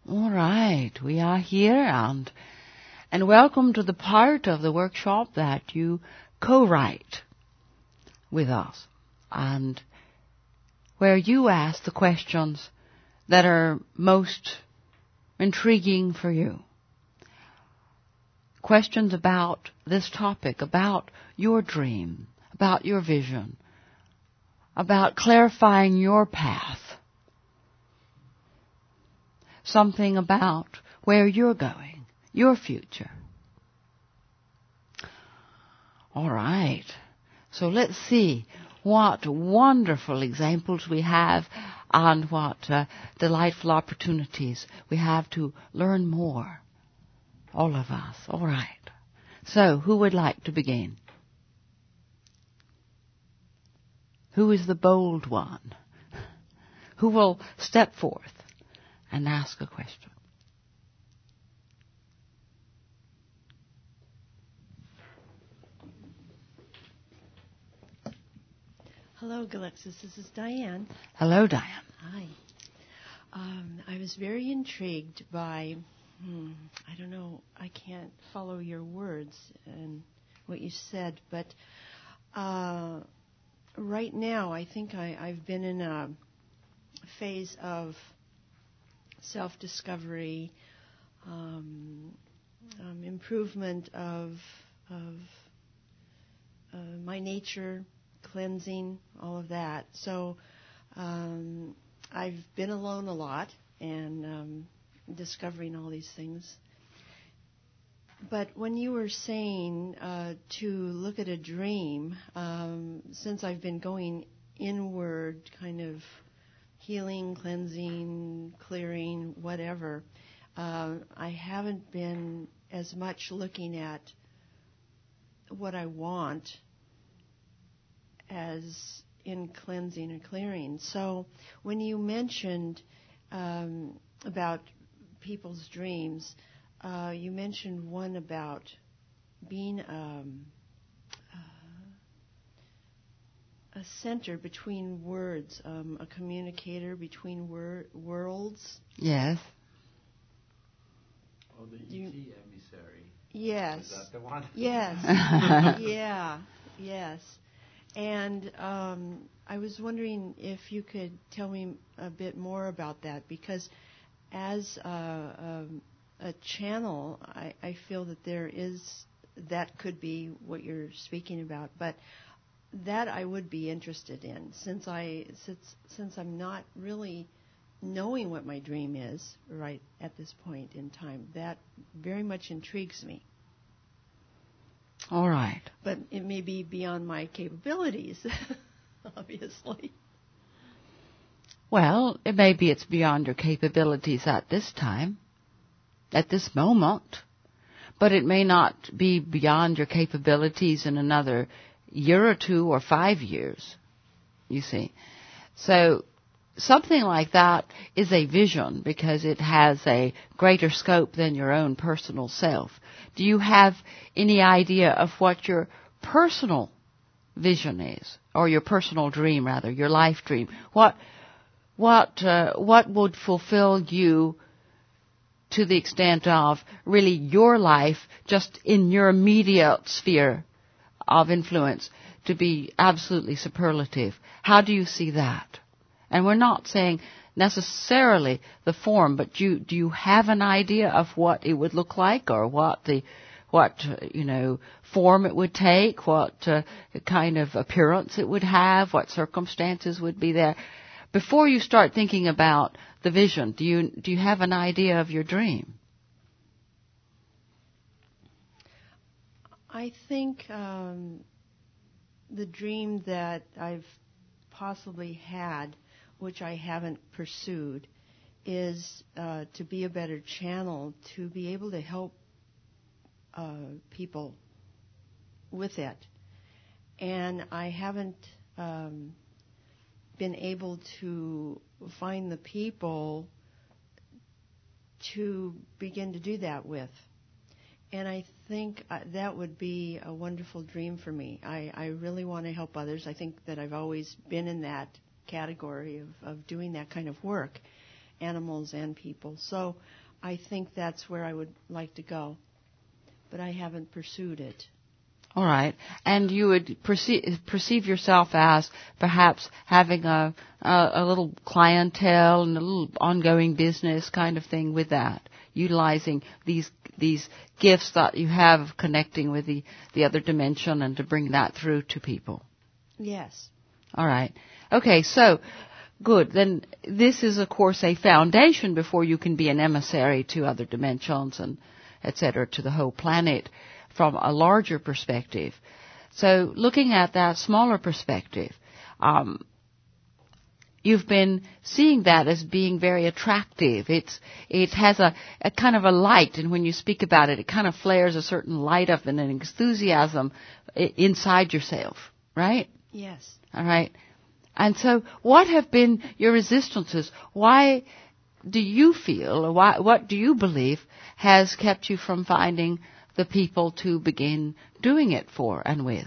All right, we are here and welcome to the part of the workshop that you co-write with us and where you ask the questions that are most intriguing for you. Questions about this topic, about your dream, about your vision, about clarifying your path. Something about where you're going, your future. All right. So let's see what wonderful examples we have and what delightful opportunities we have to learn more. All of us. All right. So who would like to begin? Who is the bold one? Who will step forth and ask a question? Hello, Galexis. This is Diane. Hello, Diane. Hi. I was very intrigued by, I don't know, I can't follow your words and what you said, but right now I think I've been in a phase of self-discovery, improvement of my nature, cleansing, all of that. So I've been alone a lot and discovering all these things. But when you were saying to look at a dream, since I've been going inward, kind of healing, cleansing, clearing, whatever, I haven't been as much looking at what I want as in cleansing or clearing. So when you mentioned about people's dreams, you mentioned one about being a center between words, a communicator between worlds. Yes. Oh, the E.T. emissary. Yes. Is that the one? Yes. Yeah. Yes. And I was wondering if you could tell me a bit more about that, because as a channel, I feel that that could be what you're speaking about, but that I would be interested in, since I'm not really knowing what my dream is right at this point in time. That very much intrigues me. All right. But it may be beyond my capabilities, obviously. Well, maybe it's beyond your capabilities at this time, at this moment, but it may not be beyond your capabilities in another year or 2 or 5 years, you see. So something like that is a vision because it has a greater scope than your own personal self. Do you have any idea of what your personal vision is, or your personal dream, rather, your life dream? What would fulfill you to the extent of really your life, just in your immediate sphere of influence, to be absolutely superlative? How do you see that? And we're not saying necessarily the form, but do you have an idea of what it would look like, or what form it would take, what kind of appearance it would have, what circumstances would be there? Before you start thinking about the vision, do you have an idea of your dream? I think the dream that I've possibly had, which I haven't pursued, is to be a better channel, to be able to help people with it. And I haven't been able to find the people to begin to do that with. And I think that would be a wonderful dream for me. I really want to help others. I think that I've always been in that category of doing that kind of work. animals and people. So I think that's where I would like to go. But I haven't pursued it. All right. And you would perceive yourself as perhaps having a little clientele and a little ongoing business kind of thing with that, utilizing these gifts that you have of connecting with the other dimension and to bring that through to people. Yes. All right. Okay, so good. Then this is, of course, a foundation before you can be an emissary to other dimensions and et cetera, to the whole planet from a larger perspective. So looking at that smaller perspective, you've been seeing that as being very attractive. It has a kind of a light, and when you speak about it, it kind of flares a certain light up and an enthusiasm inside yourself, right? Yes. All right. And so what have been your resistances? Why do you feel, or what do you believe has kept you from finding the people to begin doing it for and with?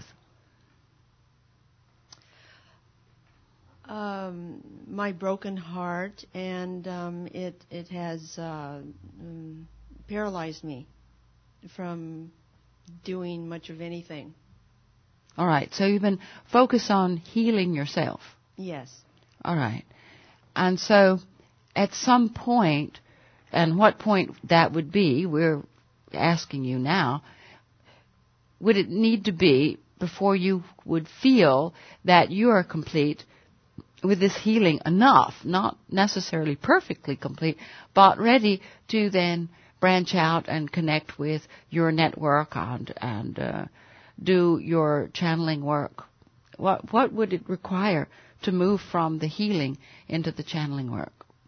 My broken heart, and it has paralyzed me from doing much of anything. All right. So you've been focused on healing yourself. Yes. All right. And so at some point, and what point that would be, we're asking you now, would it need to be before you would feel that you are complete with this healing enough, not necessarily perfectly complete, but ready to then branch out and connect with your network and do your channeling work? What would it require to move from the healing into the channeling work?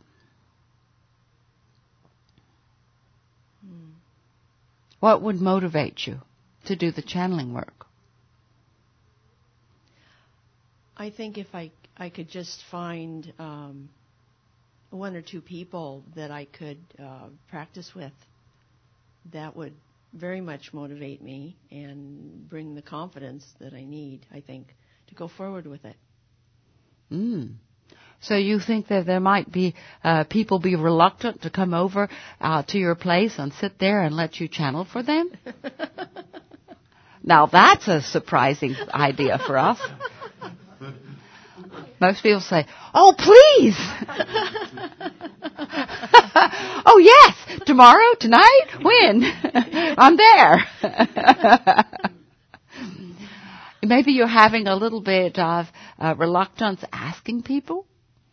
What would motivate you to do the channeling work? I think if I could just find one or two people that I could practice with, that would very much motivate me and bring the confidence that I need, I think, to go forward with it. So you think that there might be people be reluctant to come over to your place and sit there and let you channel for them? Now that's a surprising idea for us. Most people say, "Oh, please." "Oh, yes. Tomorrow, tonight, when?" "I'm there." Maybe you're having a little bit of reluctance asking people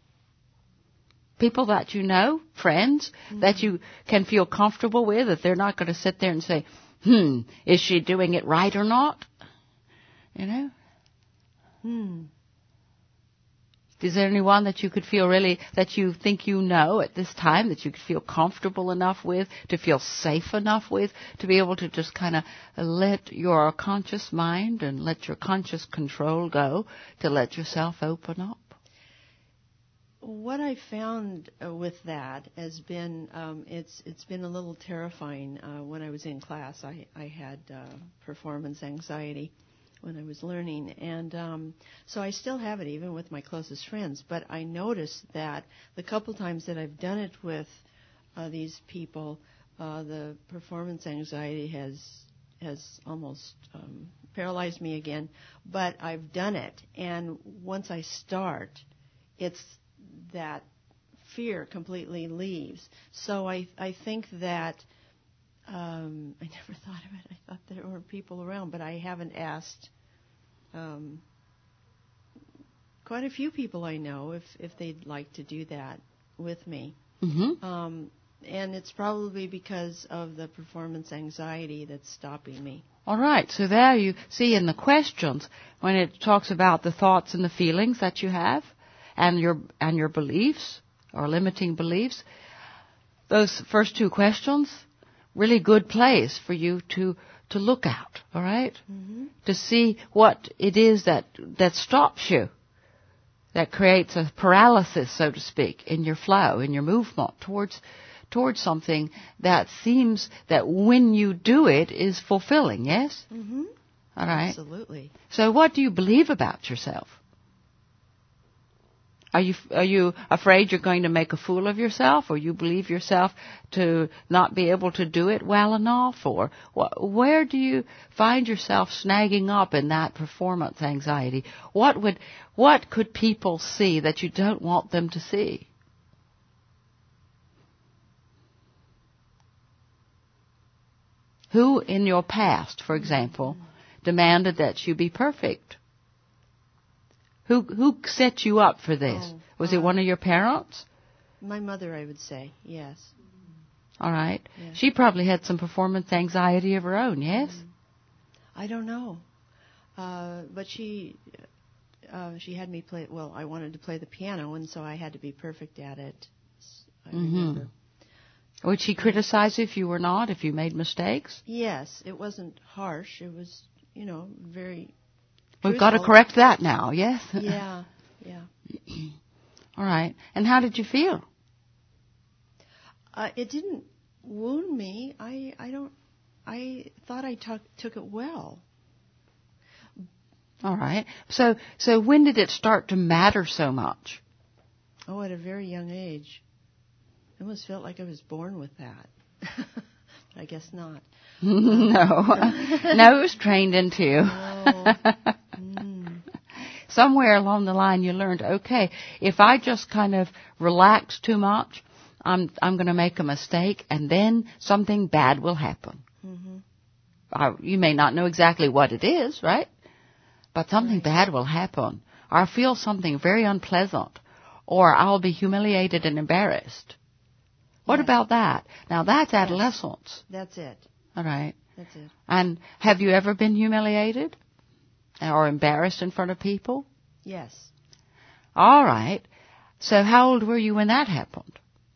that you know, friends, that you can feel comfortable with, that they're not going to sit there and say, is she doing it right or not? You know? Is there anyone that you could feel really, that you think you know at this time, that you could feel comfortable enough with, to feel safe enough with, to be able to just kind of let your conscious mind and let your conscious control go, to let yourself open up? What I found with that has been, it's been a little terrifying. When I was in class, I had performance anxiety when I was learning, and so I still have it even with my closest friends. But I noticed that the couple times that I've done it with these people, the performance anxiety has almost paralyzed me again. But I've done it, and once I start, it's that fear completely leaves. So I think that I never thought of it. I thought there were people around, but I haven't asked quite a few people I know if they'd like to do that with me. And it's probably because of the performance anxiety that's stopping me. All right. So there you see in the questions, when it talks about the thoughts and the feelings that you have, and your beliefs or limiting beliefs, those first two questions, really good place for you to look at, all right? To see what it is that stops you, that creates a paralysis, so to speak, in your flow, in your movement towards something that seems that when you do it is fulfilling, yes? All right. Absolutely. So what do you believe about yourself? Are you afraid you're going to make a fool of yourself, or you believe yourself to not be able to do it well enough, or where do you find yourself snagging up in that performance anxiety? What could people see that you don't want them to see? Who in your past, for example, demanded that you be perfect? Who set you up for this? Was it one of your parents? My mother, I would say, yes. All right. Yes. She probably had some performance anxiety of her own, yes? I don't know. But she had me play, well, I wanted to play the piano, and so I had to be perfect at it. I remember. Would she criticize if you were not, if you made mistakes? Yes. It wasn't harsh. It was, very... We've got to correct that now, yes? Yeah. All right. And how did you feel? It didn't wound me. I thought I took it well. All right. So when did it start to matter so much? Oh, at a very young age. I almost felt like I was born with that. I guess not. No, it was trained into you. Oh. Somewhere along the line you learned, okay, if I just kind of relax too much, I'm going to make a mistake, and then something bad will happen. You may not know exactly what it is, right? But something bad will happen. Or I'll feel something very unpleasant. Or I'll be humiliated and embarrassed. What about that? Now, that's adolescence. That's it. All right. That's it. And have you ever been humiliated or embarrassed in front of people? Yes. All right. So how old were you when that happened?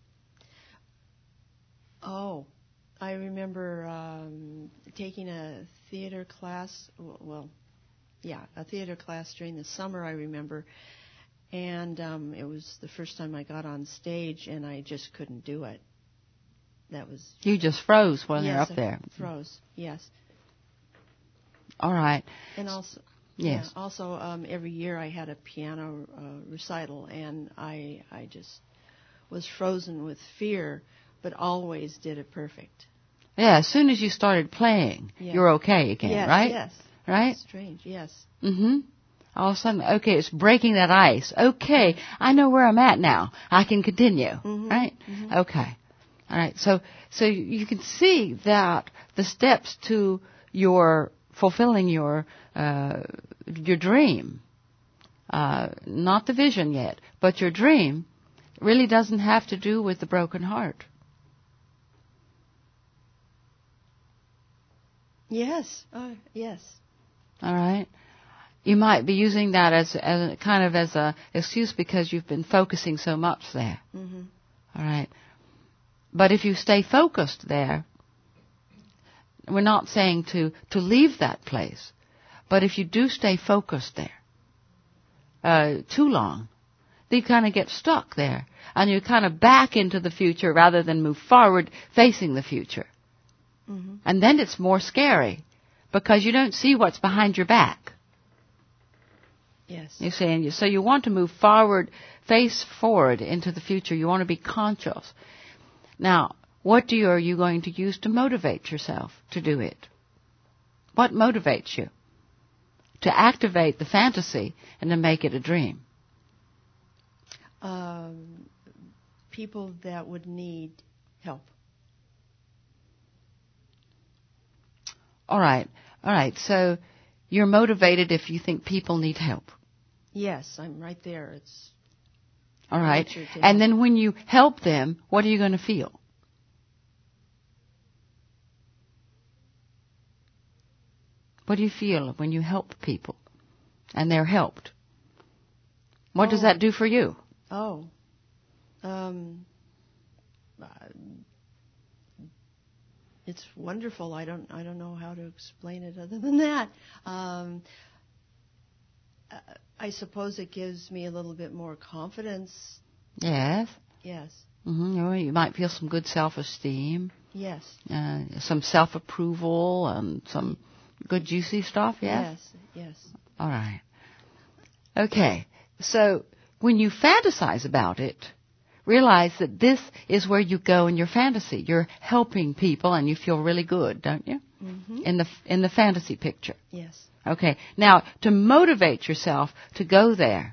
Oh, I remember taking a theater class. A theater class during the summer, I remember. And it was the first time I got on stage, and I just couldn't do it. That was... You just froze when you're up there. Froze, yes. All right. And also... Yes. Yeah, also, every year I had a piano recital, and I just was frozen with fear, but always did it perfect. Yeah, as soon as you started playing, you're okay again, right? Yes. Right? Strange, yes. All of a sudden, okay, it's breaking that ice. Okay, I know where I'm at now. I can continue, right? Okay. All right, so you can see that the steps to your fulfilling your dream, not the vision yet, but your dream, really doesn't have to do with the broken heart. Yes, yes. All right. You might be using that as a kind of as a excuse because you've been focusing so much there. All right. But if you stay focused there, we're not saying to leave that place, but if you do stay focused there too long, then you kind of get stuck there, and you kind of back into the future rather than move forward facing the future. And then it's more scary because you don't see what's behind your back. Yes. You see, so you want to move forward, face forward into the future. You want to be conscious. Now, what are you going to use to motivate yourself to do it? What motivates you to activate the fantasy and to make it a dream? People that would need help. All right. So you're motivated if you think people need help. Yes, I'm right there. It's all right. And then when you help them, what are you going to feel? What do you feel when you help people and they're helped? What does that do for you? It's wonderful. I don't know how to explain it other than that. I suppose it gives me a little bit more confidence. Yes. Yes. You might feel some good self-esteem. Yes. Some self-approval and some good juicy stuff, yes? Yes. All right. Okay. So when you fantasize about it, realize that this is where you go in your fantasy. You're helping people and you feel really good, don't you? Mm-hmm. In the fantasy picture. Yes. Okay. Now, to motivate yourself to go there,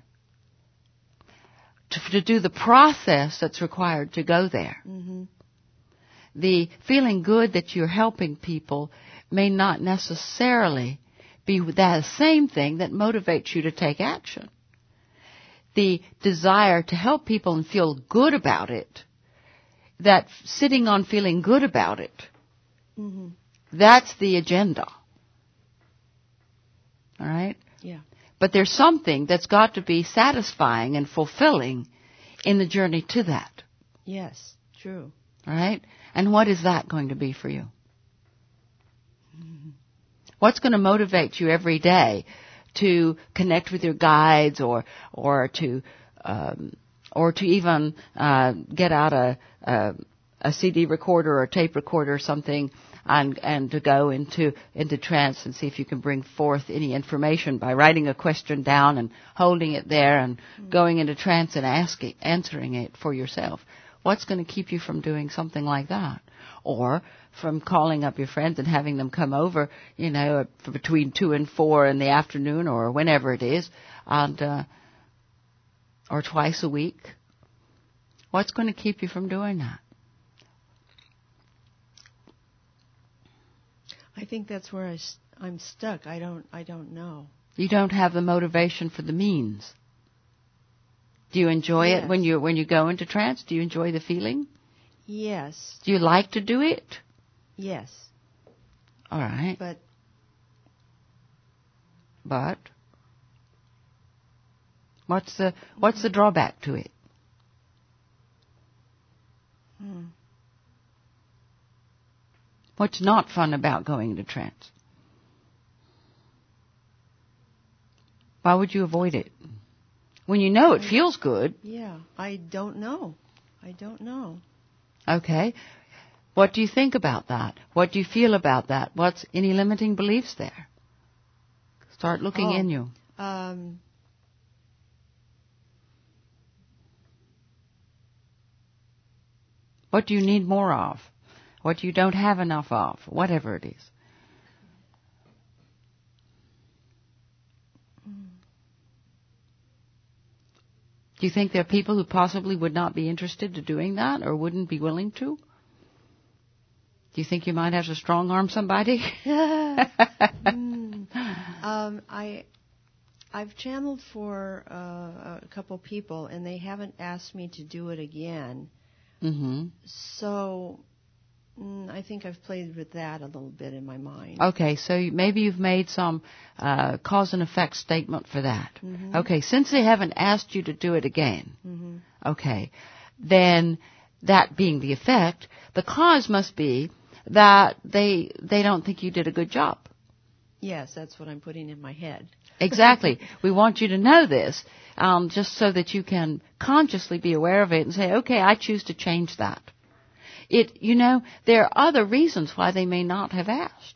to do the process that's required to go there, Mm-hmm. the feeling good that you're helping people may not necessarily be that same thing that motivates you to take action. The desire to help people and feel good about it, that sitting on feeling good about it, Mm-hmm. that's the agenda. All right? Yeah. But there's something that's got to be satisfying and fulfilling in the journey to that. Yes. True. All right? And what is that going to be for you? Mm-hmm. What's going to motivate you every day to connect with your guides or to even get out a CD recorder or a tape recorder or something and to go into trance and see if you can bring forth any information by writing a question down and holding it there and going into trance and answering it for yourself. What's going to keep you from doing something like that? Or from calling up your friends and having them come over, for between 2 and 4 in the afternoon or whenever it is, and or twice a week. What's going to keep you from doing that? I think that's where I'm stuck. I don't know. You don't have the motivation for the means. Do you enjoy Yes. it when you go into trance? Do you enjoy the feeling? Yes. Do you like to do it? Yes. All right. But what's the drawback to it? What's not fun about going into trance? Why would you avoid it? When you know it feels good. Yeah. I don't know. Okay. What do you think about that? What do you feel about that? What's any limiting beliefs there? Start looking in you. What do you need more of? What you don't have enough of? Whatever it is. Do you think there are people who possibly would not be interested in doing that or wouldn't be willing to? Do you think you might have to strong-arm somebody? I've channeled for a couple people, and they haven't asked me to do it again. Mm-hmm. So I think I've played with that a little bit in my mind. Okay, so maybe you've made some cause and effect statement for that. Mm-hmm. Okay, since they haven't asked you to do it again, Mm-hmm. okay, then that being the effect, the cause must be that they don't think you did a good job. Yes, that's what I'm putting in my head. Exactly. We want you to know this, just so that you can consciously be aware of it and say, okay, I choose to change that. There are other reasons why they may not have asked.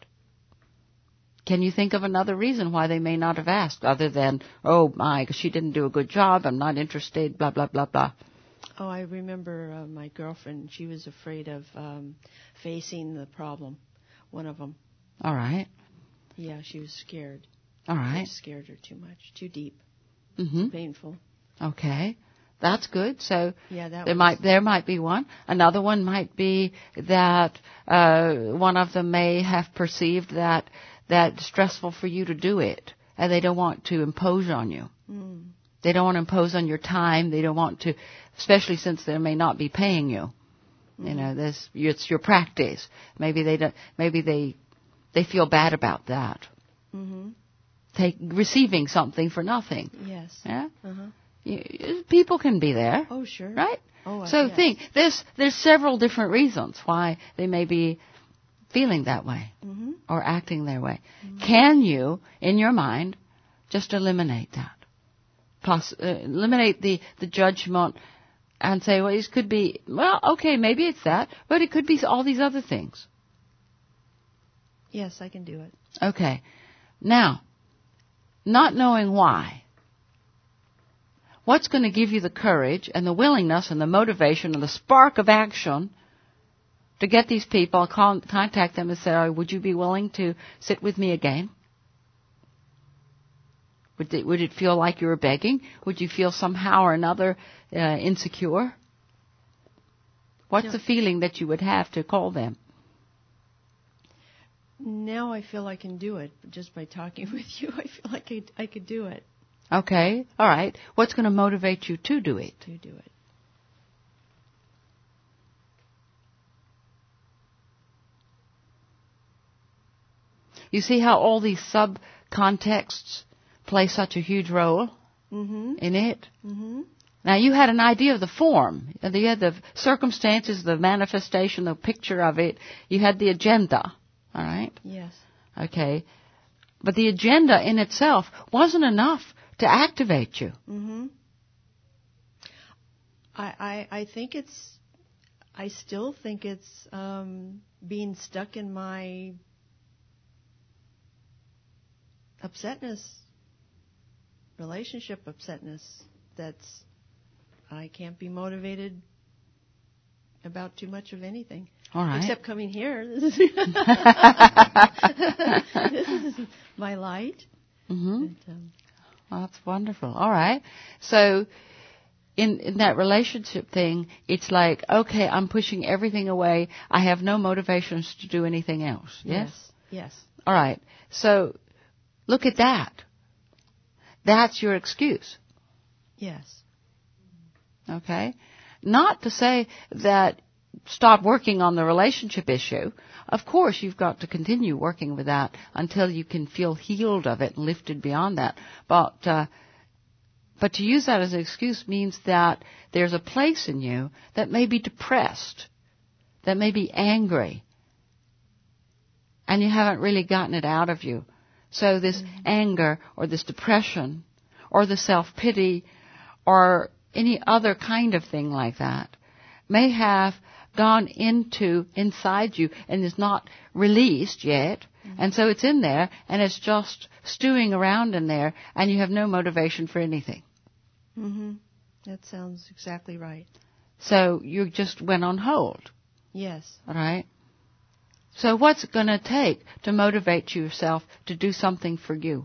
Can you think of another reason why they may not have asked, other than, oh my, she didn't do a good job, I'm not interested, blah, blah, blah, blah? Oh, I remember my girlfriend, she was afraid of facing the problem, one of them. All right. Yeah, she was scared. All right. It scared her too much, too deep, Mm-hmm. painful. Okay. That's good. So yeah, there might be one. Another one might be that one of them may have perceived that stressful for you to do it, and they don't want to impose on you. Mm. They don't want to impose on your time. They don't want to, especially since they may not be paying you. Mm. It's your practice. Maybe they don't. Maybe they feel bad about that. Mm-hmm. Receiving something for nothing. Yes. Yeah. Uh-huh. People can be there. Oh, sure. Right? Oh, so yes. think, there's several different reasons why they may be feeling that way Mm-hmm. or acting their way. Mm-hmm. Can you, in your mind, just eliminate that? Eliminate the judgment and say, well, it could be, well, okay, maybe it's that, but it could be all these other things. Yes, I can do it. Okay. Now, not knowing why What's going to give you the courage and the willingness and the motivation and the spark of action to get these people, contact them and say, oh, would you be willing to sit with me again? Would it feel like you were begging? Would you feel somehow or another insecure? What's the feeling that you would have to call them? Now I feel I can do it. Just by talking with you, I feel like I could do it. Okay, all right. What's going to motivate you to do it? To do it. You see how all these sub-contexts play such a huge role in it? Mm-hmm. Now, you had an idea of the form. You had the circumstances, the manifestation, the picture of it. You had the agenda, all right? Yes. Okay. But the agenda in itself wasn't enough to activate you. Mm-hmm. I think I still think it's being stuck in my upsetness, relationship upsetness, that's, I can't be motivated about too much of anything. All right. Except coming here. This is my light. Mm-hmm. But, well, that's wonderful. All right. So in that relationship thing, it's like, okay, I'm pushing everything away. I have no motivations to do anything else. Yes? Yes. All right. So look at that. That's your excuse. Yes. Okay? Not to say that stop working on the relationship issue. Of course, you've got to continue working with that until you can feel healed of it and lifted beyond that. But to use that as an excuse means that there's a place in you that may be depressed, that may be angry, and you haven't really gotten it out of you. So this anger or this depression or the self-pity or any other kind of thing like that may have gone inside you and is not released yet. And so it's in there and it's just stewing around in there and you have no motivation for anything. Mm-hmm. That sounds exactly right. So you just went on hold. Yes. All right? So what's it going to take to motivate yourself to do something for you?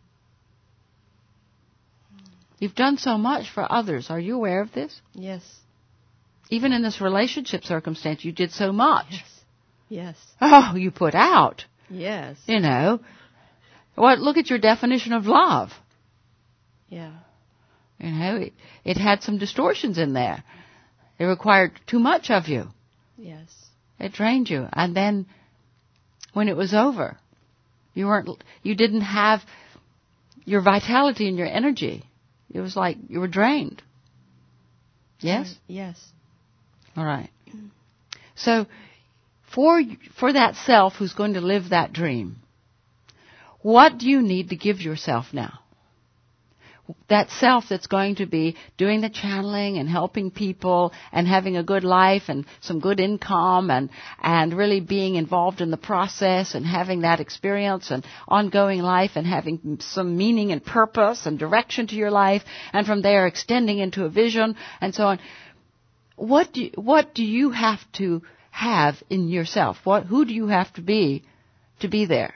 You've done so much for others. Are you aware of this? Yes. Even in this relationship circumstance, you did so much. Yes. Oh, you put out. Yes. You know. Look at your definition of love. Yeah. You know, it had some distortions in there. It required too much of you. Yes. It drained you. And then when it was over, you didn't have your vitality and your energy. It was like you were drained. Yes? Yes. All right. So for that self who's going to live that dream, what do you need to give yourself now? That self that's going to be doing the channeling and helping people and having a good life and some good income and really being involved in the process and having that experience and ongoing life and having some meaning and purpose and direction to your life and from there extending into a vision and so on. What do you have to have in yourself? Who do you have to be there?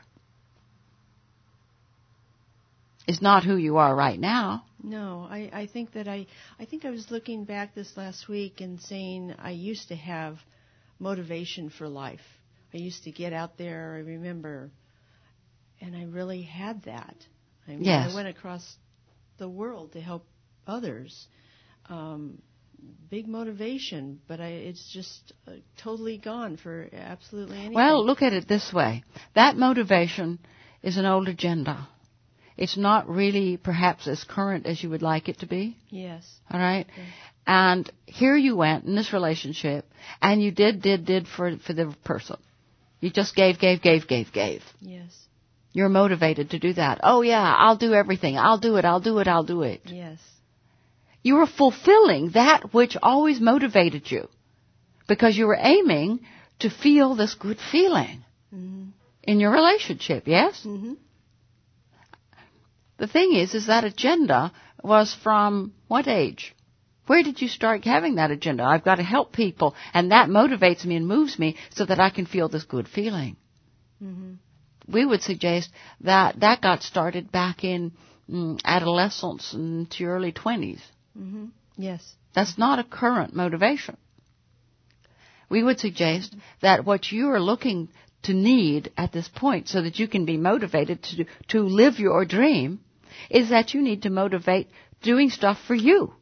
Is not who you are right now. No, I think that I think I was looking back this last week and saying I used to have motivation for life. I used to get out there, I remember, and I really had that. I mean, yes. I went across the world to help others. Big motivation, but it's just totally gone for absolutely anything. Well, look at it this way. That motivation is an old agenda. It's not really perhaps as current as you would like it to be. Yes. All right? Okay. And here you went in this relationship, and you did for the person. You just gave. Yes. You're motivated to do that. Oh, yeah, I'll do everything. I'll do it. Yes. You were fulfilling that which always motivated you because you were aiming to feel this good feeling in your relationship, yes? Mm-hmm. the thing is that agenda was from what age? Where did you start having that agenda? I've got to help people, and that motivates me and moves me so that I can feel this good feeling. Mm-hmm. We would suggest that that got started back in adolescence into your early 20s. Mm-hmm. Yes. That's not a current motivation. We would suggest that what you are looking to need at this point so that you can be motivated to live your dream is that you need to motivate doing stuff for you.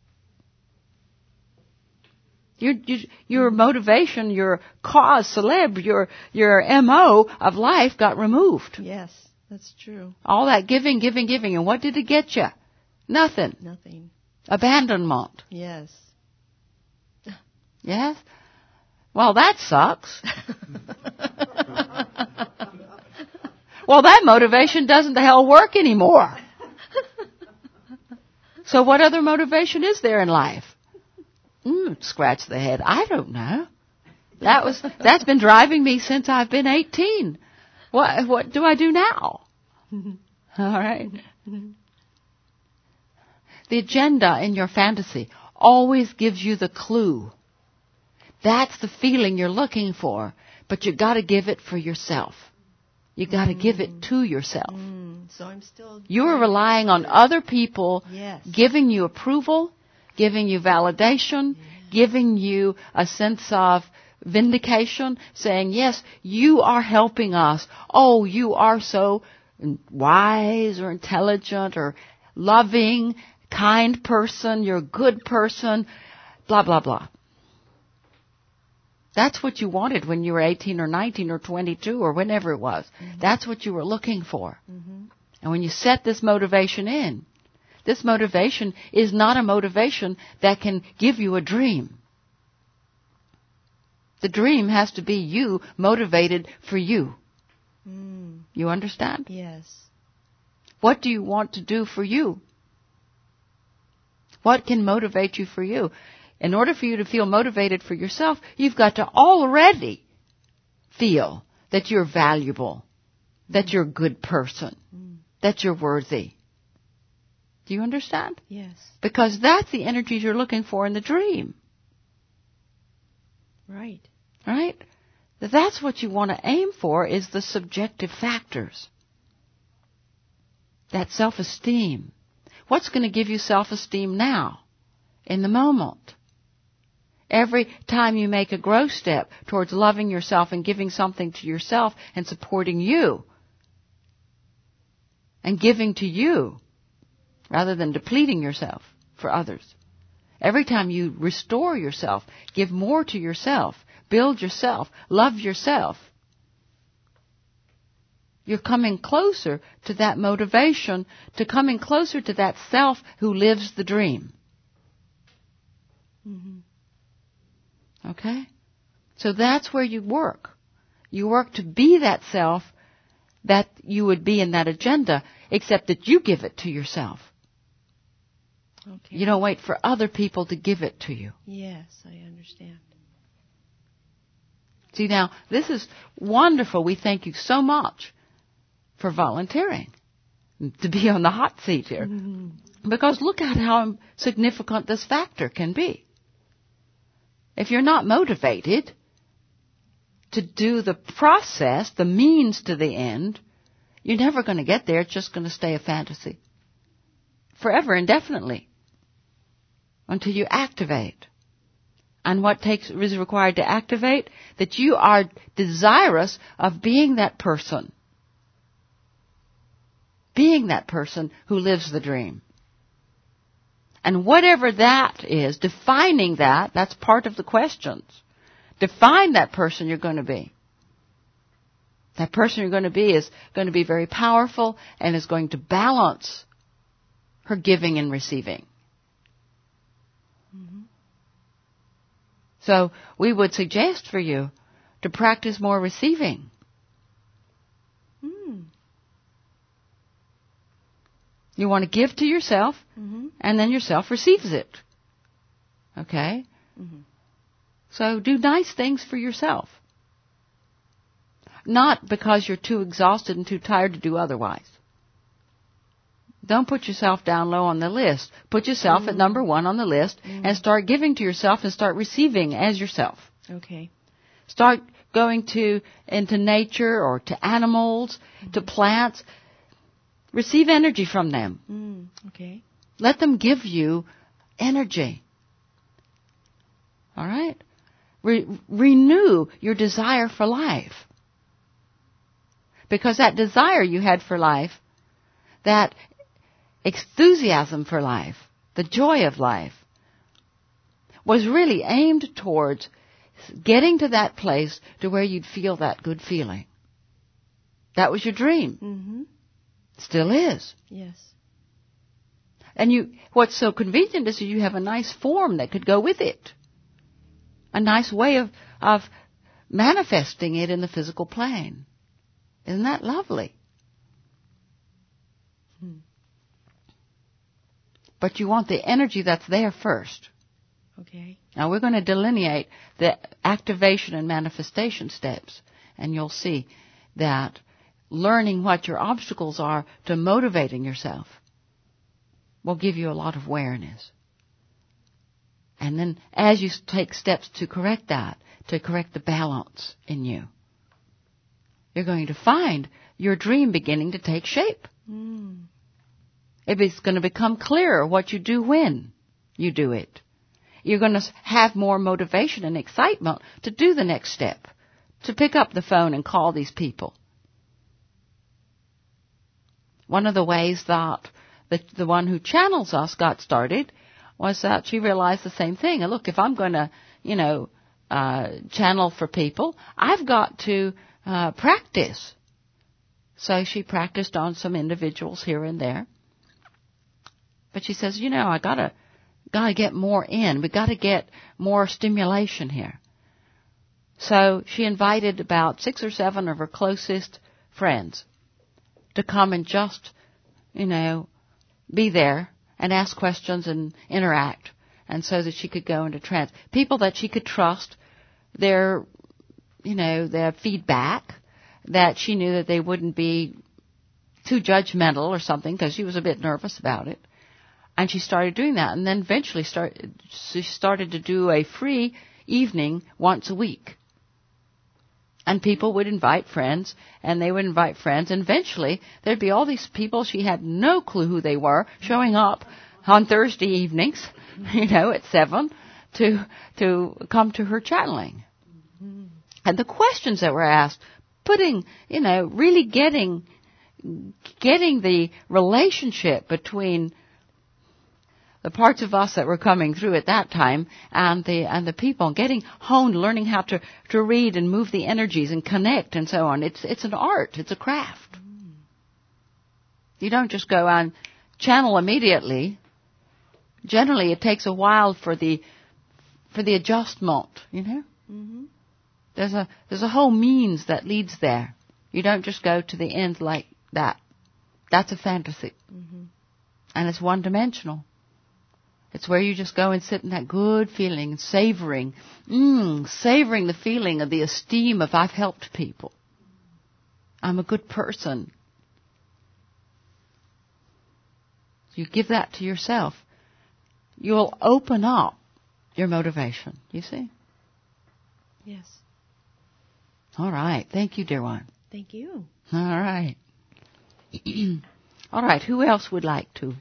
Your motivation, your cause célèbre, your MO of life got removed. Yes, that's true. All that giving. And what did it get you? Nothing. Nothing. Abandonment. Yes. Yes? Well, that sucks. Well, that motivation doesn't the hell work anymore. So what other motivation is there in life? Scratch the head. I don't know. That's been driving me since I've been 18. What do I do now? All right. The agenda in your fantasy always gives you the clue. That's the feeling you're looking for, but you got to give it for yourself. You got to give it to yourself. So I'm still. You're relying on other people Yes. giving you approval, giving you validation, giving you a sense of vindication, saying, yes, you are helping us. Oh, you are so wise or intelligent or loving, kind person. You're a good person, blah, blah, blah. That's what you wanted when you were 18 or 19 or 22 or whenever it was. Mm-hmm. That's what you were looking for. Mm-hmm. And when you set this motivation in, this motivation is not a motivation that can give you a dream. The dream has to be you motivated for you. You understand? Yes. What do you want to do for you? What can motivate you for you? In order for you to feel motivated for yourself, you've got to already feel that you're valuable, that you're a good person, that you're worthy. Do you understand? Yes. Because that's the energies you're looking for in the dream. Right. Right? That's what you want to aim for is the subjective factors. That self-esteem. What's going to give you self-esteem now, in the moment? Every time you make a growth step towards loving yourself and giving something to yourself and supporting you and giving to you rather than depleting yourself for others. Every time you restore yourself, give more to yourself, build yourself, love yourself, you're coming closer to that motivation, to coming closer to that self who lives the dream. Mm-hmm. Okay? So that's where you work. You work to be that self that you would be in that agenda, except that you give it to yourself. Okay. You don't wait for other people to give it to you. Yes, I understand. See, now, this is wonderful. We thank you so much for volunteering to be on the hot seat here. Mm-hmm. Because look at how significant this factor can be. If you're not motivated to do the process, the means to the end, you're never going to get there. It's just going to stay a fantasy. Forever, indefinitely. Until you activate. And what is required to activate? That you are desirous of being that person. Being that person who lives the dream. And whatever that is, defining that, that's part of the questions. Define that person you're going to be. That person you're going to be is going to be very powerful and is going to balance her giving and receiving. Mm-hmm. So we would suggest for you to practice more receiving. You want to give to yourself, and then yourself receives it. Okay? Mm-hmm. So do nice things for yourself. Not because you're too exhausted and too tired to do otherwise. Don't put yourself down low on the list. Put yourself at number 1 on the list and start giving to yourself and start receiving as yourself. Okay. Start going into nature or to animals, to plants. Receive energy from them. Okay. Let them give you energy. All right? Renew your desire for life. Because that desire you had for life, that enthusiasm for life, the joy of life, was really aimed towards getting to that place to where you'd feel that good feeling. That was your dream. Still is. Yes. And what's so convenient is you have a nice form that could go with it. A nice way of manifesting it in the physical plane. Isn't that lovely? But you want the energy that's there first. Okay. Now we're going to delineate the activation and manifestation steps, and you'll see that learning what your obstacles are to motivating yourself will give you a lot of awareness. And then as you take steps to correct that, to correct the balance in you, you're going to find your dream beginning to take shape. It's going to become clearer what you do when you do it. You're going to have more motivation and excitement to do the next step, to pick up the phone and call these people. One of the ways that the one who channels us got started was that she realized the same thing. And look, if I'm going to, channel for people, I've got to practice. So she practiced on some individuals here and there. But she says, I gotta get more in. We gotta get more stimulation here. So she invited about 6 or 7 of her closest friends to come and just, be there and ask questions and interact, and so that she could go into trance. People that she could trust, their feedback, that she knew that they wouldn't be too judgmental or something, because she was a bit nervous about it. And she started doing that, and then eventually she started to do a free evening once a week. And people would invite friends, and they would invite friends, and eventually there'd be all these people she had no clue who they were showing up on Thursday evenings, at 7 to come to her channeling. And the questions that were asked, really getting the relationship between the parts of us that were coming through at that time and the people, and getting honed, learning how to read and move the energies and connect and so on. It's an art. It's a craft. You don't just go and channel immediately. Generally, it takes a while for the adjustment, There's a whole means that leads there. You don't just go to the end like that. That's a fantasy. And it's one-dimensional. It's where you just go and sit in that good feeling, savoring the feeling of the esteem of I've helped people. I'm a good person. You give that to yourself. You'll open up your motivation, you see? Yes. All right. Thank you, dear one. Thank you. All right. All right. Who else would like to?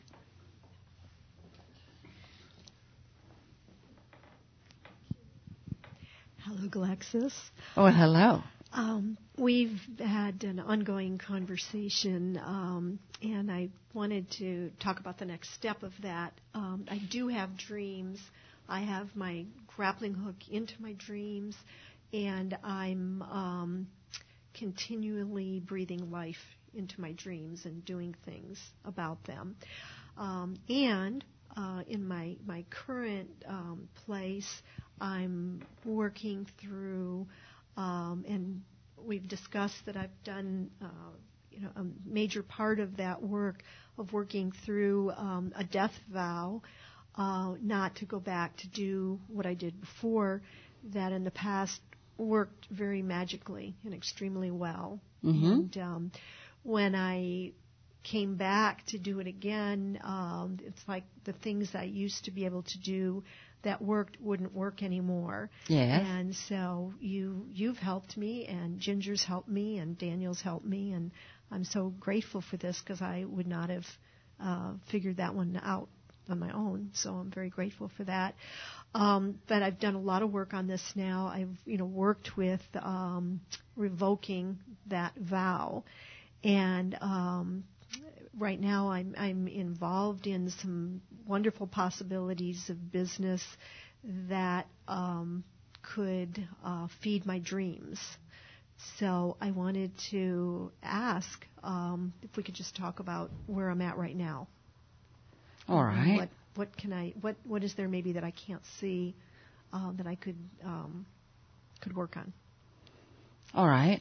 Hello, Galexis. Oh, hello. We've had an ongoing conversation, and I wanted to talk about the next step of that. I do have dreams. I have my grappling hook into my dreams, and I'm continually breathing life into my dreams and doing things about them. And in my current place, I'm working through, and we've discussed that I've done, a major part of that work of working through a death vow, not to go back to do what I did before, that in the past worked very magically and extremely well. And when I came back to do it again, it's like the things I used to be able to do that worked wouldn't work anymore. Yes. And so you've helped me, and Ginger's helped me, and Daniel's helped me, and I'm so grateful for this because I would not have figured that one out on my own. So I'm very grateful for that. But I've done a lot of work on this now. I've worked with revoking that vow, and right now I'm involved in some wonderful possibilities of business that could feed my dreams. So I wanted to ask if we could just talk about where I'm at right now. All right. What is there maybe that I can't see that I could work on? All right.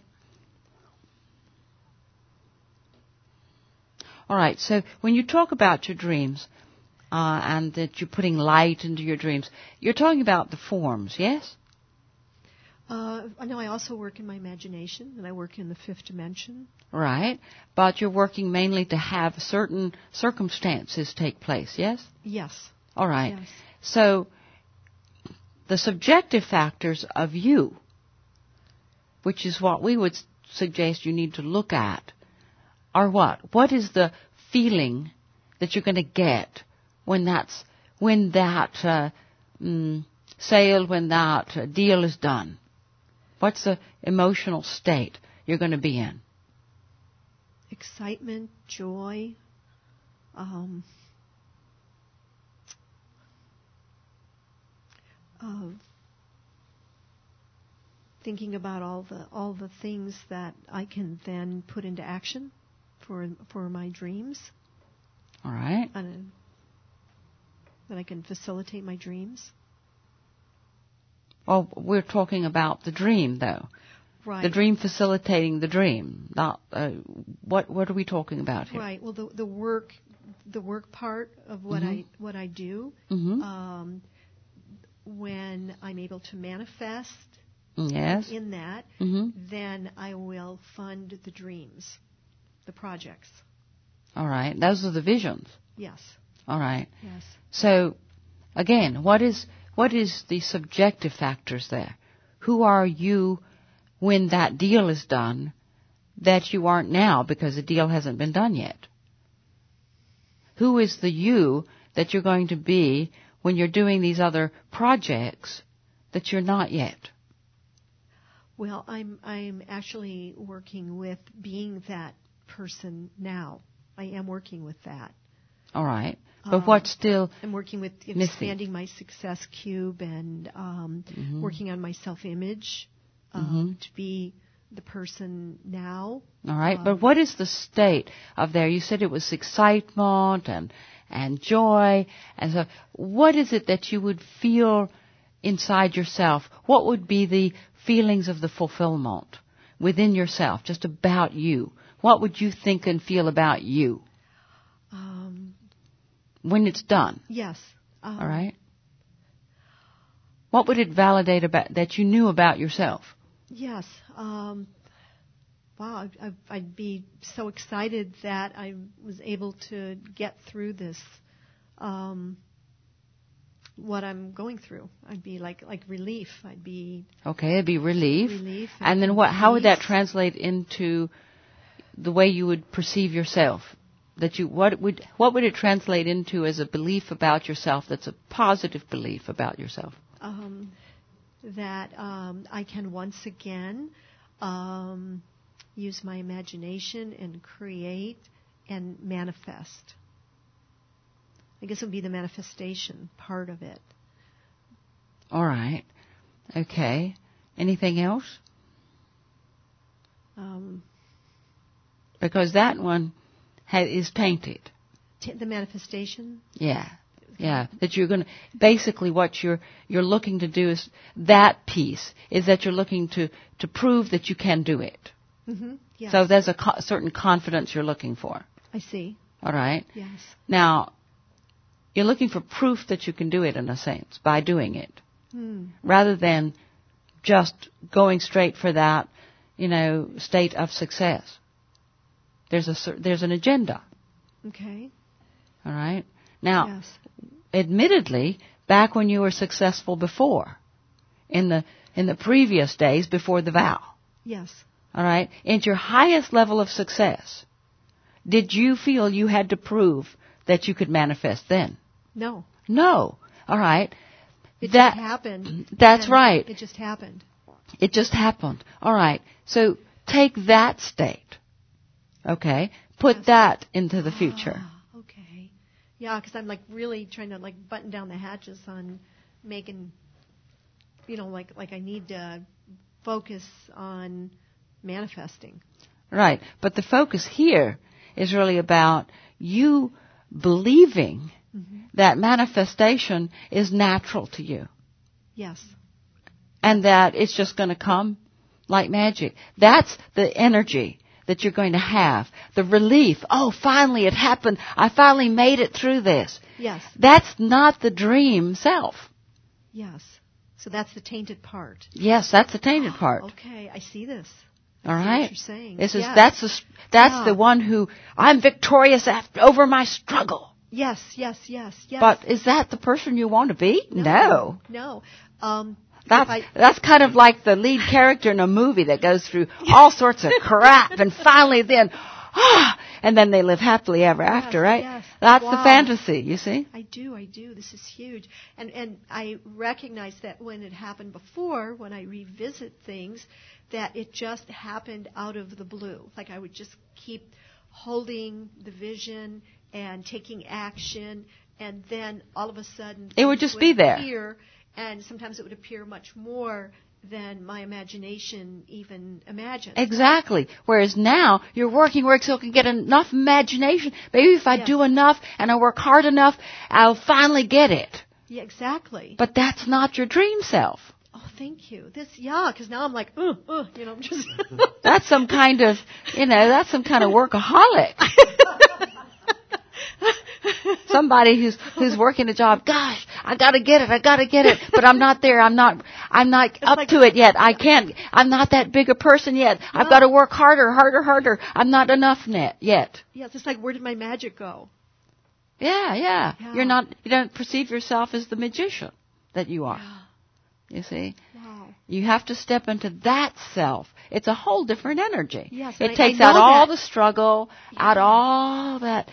All right. So when you talk about your dreams and that you're putting light into your dreams, you're talking about the forms, yes? No, I also work in my imagination, and I work in the fifth dimension. Right. But you're working mainly to have certain circumstances take place, yes? Yes. All right. Yes. So the subjective factors of you, which is what we would suggest you need to look at, are what? What is the feeling that you're going to get when that sale, when that deal is done? What's the emotional state you're going to be in? Excitement, joy, thinking about all the things that I can then put into action for my dreams. All right. That I can facilitate my dreams. Well, we're talking about the dream, though. Right. The dream facilitating the dream. Not what are we talking about here? Right. Well, the work part of what I do. Mm-hmm. When I'm able to manifest. Yes. In that, mm-hmm. then I will fund the dreams, the projects. All right. Those are the visions. Yes. All right. Yes. So, again, what is the subjective factors there? Who are you when that deal is done that you aren't now because the deal hasn't been done yet? Who is the you that you're going to be when you're doing these other projects that you're not yet? Well, I'm actually working with being that person now. I am working with that. All right. But what's still I'm working with missing? Expanding my success cube and working on my self-image to be the person now. All right. But what is the state of there? You said it was excitement and joy. And so what is it that you would feel inside yourself? What would be the feelings of the fulfillment within yourself, just about you? What would you think and feel about you when it's done? Yes. All right. What would it validate about that you knew about yourself? Yes. Wow, I'd be so excited that I was able to get through this, what I'm going through. I'd be like relief. I'd be... Okay, it'd be relief. Relief. And then how would that translate into the way you would perceive yourself? What would it translate into as a belief about yourself that's a positive belief about yourself? That I can once again use my imagination and create and manifest. I guess it would be the manifestation part of it. All right. Okay. Anything else? Because that one is painted. The manifestation? Yeah. Yeah, that you're going to, basically what you're looking to do is, that piece is that you're looking to prove that you can do it. Mm-hmm. Yes. So there's a certain confidence you're looking for. I see. All right? Yes. Now, you're looking for proof that you can do it in a sense, by doing it. Mm. Rather than just going straight for that, state of success. There's an agenda. Okay. All right? Now, Yes. admittedly, back when you were successful before, in the previous days before the vow, Yes. all right, at your highest level of success, did you feel you had to prove that you could manifest then? No. No. All right. It just happened. That's right. It just happened. It just happened. All right. So take that state. Okay? Put that into the future. Okay. Yeah, because I'm like really trying to like button down the hatches on making, like I need to focus on manifesting. Right. But the focus here is really about you believing that manifestation is natural to you. Yes. And that it's just going to come like magic. That's the energy that you're going to have. The relief. Oh, finally it happened. I finally made it through this. Yes. That's not the dream self. Yes. So that's the tainted part. Yes, that's the tainted part. Okay, I see this. All I see right. what you're saying. This is Yes. that's the one who I'm victorious over my struggle. Yes. But is that the person you want to be? No. No. That's kind of like the lead character in a movie that goes through all sorts of crap and finally then, and then they live happily ever after, right? Yes. That's Wow. the fantasy, you see? I do. This is huge. And I recognize that when it happened before, when I revisit things, that it just happened out of the blue. Like I would just keep holding the vision and taking action, and then all of a sudden It would just be there. Appear, and sometimes it would appear much more than my imagination even imagined. Exactly. Whereas now, you're working so you can get enough imagination. Maybe if I do enough and I work hard enough, I'll finally get it. Yeah, exactly. But that's not your dream self. Oh, thank you. Because now I'm like, just. That's some kind of, that's some kind of workaholic. Somebody who's working a job. Gosh, I gotta get it, but I'm not there. I'm not up to it yet. I can't. I'm not that big a person yet. No. I've got to work harder. I'm not enough yet. Yeah, it's just like, where did my magic go? Yeah. You don't perceive yourself as the magician that you are. Yeah. You see? Wow. You have to step into that self. It's a whole different energy. Yes, it takes out all the struggle, out all that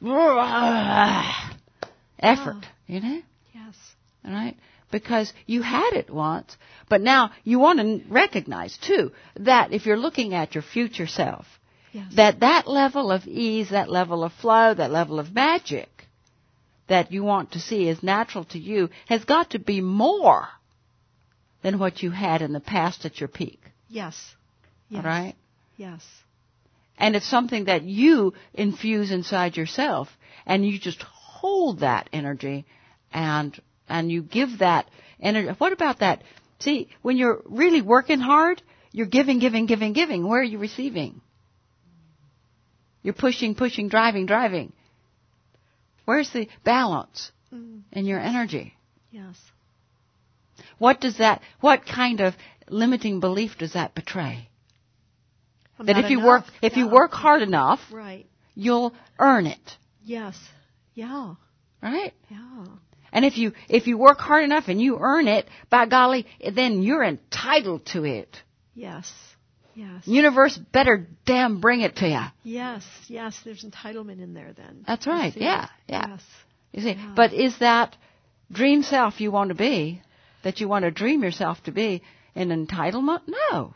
effort, Yes. All right? Because you had it once, but now you want to recognize, too, that if you're looking at your future self, that level of ease, that level of flow, that level of magic that you want to see as natural to you has got to be more than what you had in the past at your peak. Yes. All right? Yes. And it's something that you infuse inside yourself, and you just hold that energy, and you give that energy. What about that? See, when you're really working hard, you're giving. Where are you receiving? You're pushing, driving. Where's the balance in your energy? Yes. What kind of limiting belief does that betray? That if you work hard enough, right, you'll earn it. Yes. Yeah. Right? Yeah. And if you work hard enough and you earn it, by golly, then you're entitled to it. Yes. Universe better damn bring it to you. Yes. There's entitlement in there then. That's right. Yeah. Yes. You see, but is that dream self you want to be, that you want to dream yourself to be, an entitlement? No.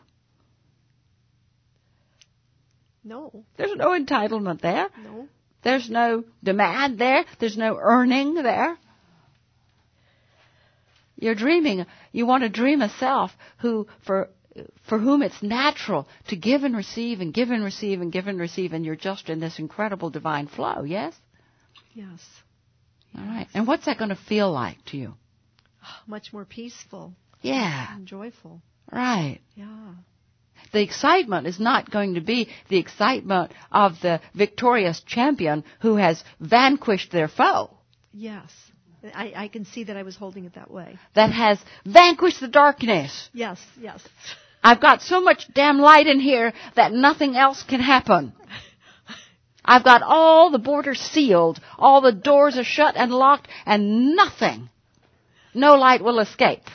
No. There's no entitlement there. No. There's no demand there. There's no earning there. You're dreaming. You want to dream a self for whom it's natural to give and receive and give and receive and give and receive, and you're just in this incredible divine flow, yes? Yes. All right. And what's that going to feel like to you? Much more peaceful. Yeah. And joyful. Right. Yeah. The excitement is not going to be the excitement of the victorious champion who has vanquished their foe. Yes. I can see that I was holding it that way. That has vanquished the darkness. Yes. I've got so much damn light in here that nothing else can happen. I've got all the borders sealed. All the doors are shut and locked and nothing. No light will escape.